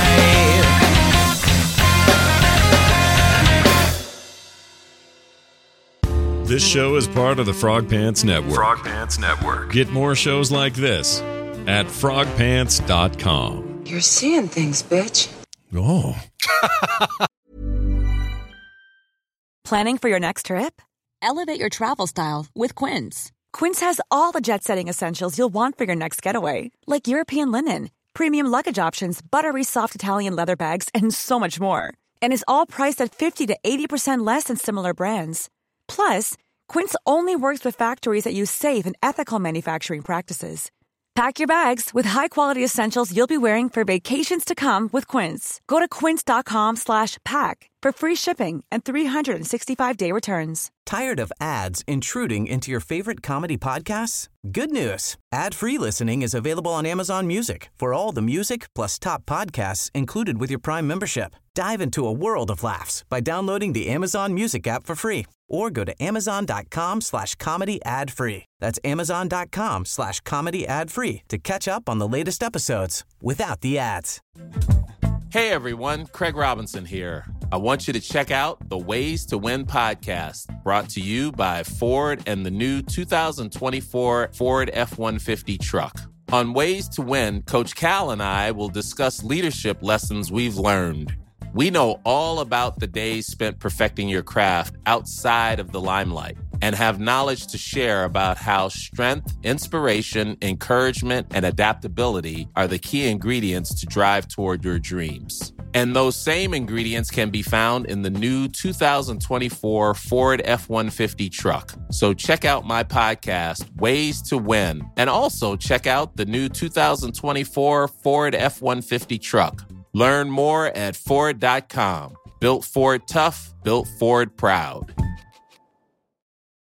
This show is part of the Frog Pants Network. Frog Pants Network. Get more shows like this at frogpants.com. You're seeing things, bitch. Oh. Planning for your next trip? Elevate your travel style with Quince. Quince has all the jet-setting essentials you'll want for your next getaway, like European linen, premium luggage options, buttery soft Italian leather bags, and so much more. And is all priced at 50 to 80% less than similar brands. Plus, Quince only works with factories that use safe and ethical manufacturing practices. Pack your bags with high-quality essentials you'll be wearing for vacations to come with Quince. Go to quince.com/pack for free shipping and 365-day returns. Tired of ads intruding into your favorite comedy podcasts? Good news. Ad-free listening is available on Amazon Music for all the music plus top podcasts included with your Prime membership. Dive into a world of laughs by downloading the Amazon Music app for free or go to amazon.com/comedy ad-free. That's amazon.com/comedy ad-free to catch up on the latest episodes without the ads. Hey everyone, Craig Robinson here. I want you to check out the Ways to Win podcast, brought to you by Ford and the new 2024 Ford F-150 truck. On Ways to Win, Coach Cal and I will discuss leadership lessons we've learned. We know all about the days spent perfecting your craft outside of the limelight and have knowledge to share about how strength, inspiration, encouragement, and adaptability are the key ingredients to drive toward your dreams. And those same ingredients can be found in the new 2024 Ford F-150 truck. So check out my podcast, Ways to Win, and also check out the new 2024 Ford F-150 truck. Learn more at Ford.com. Built Ford tough, built Ford proud.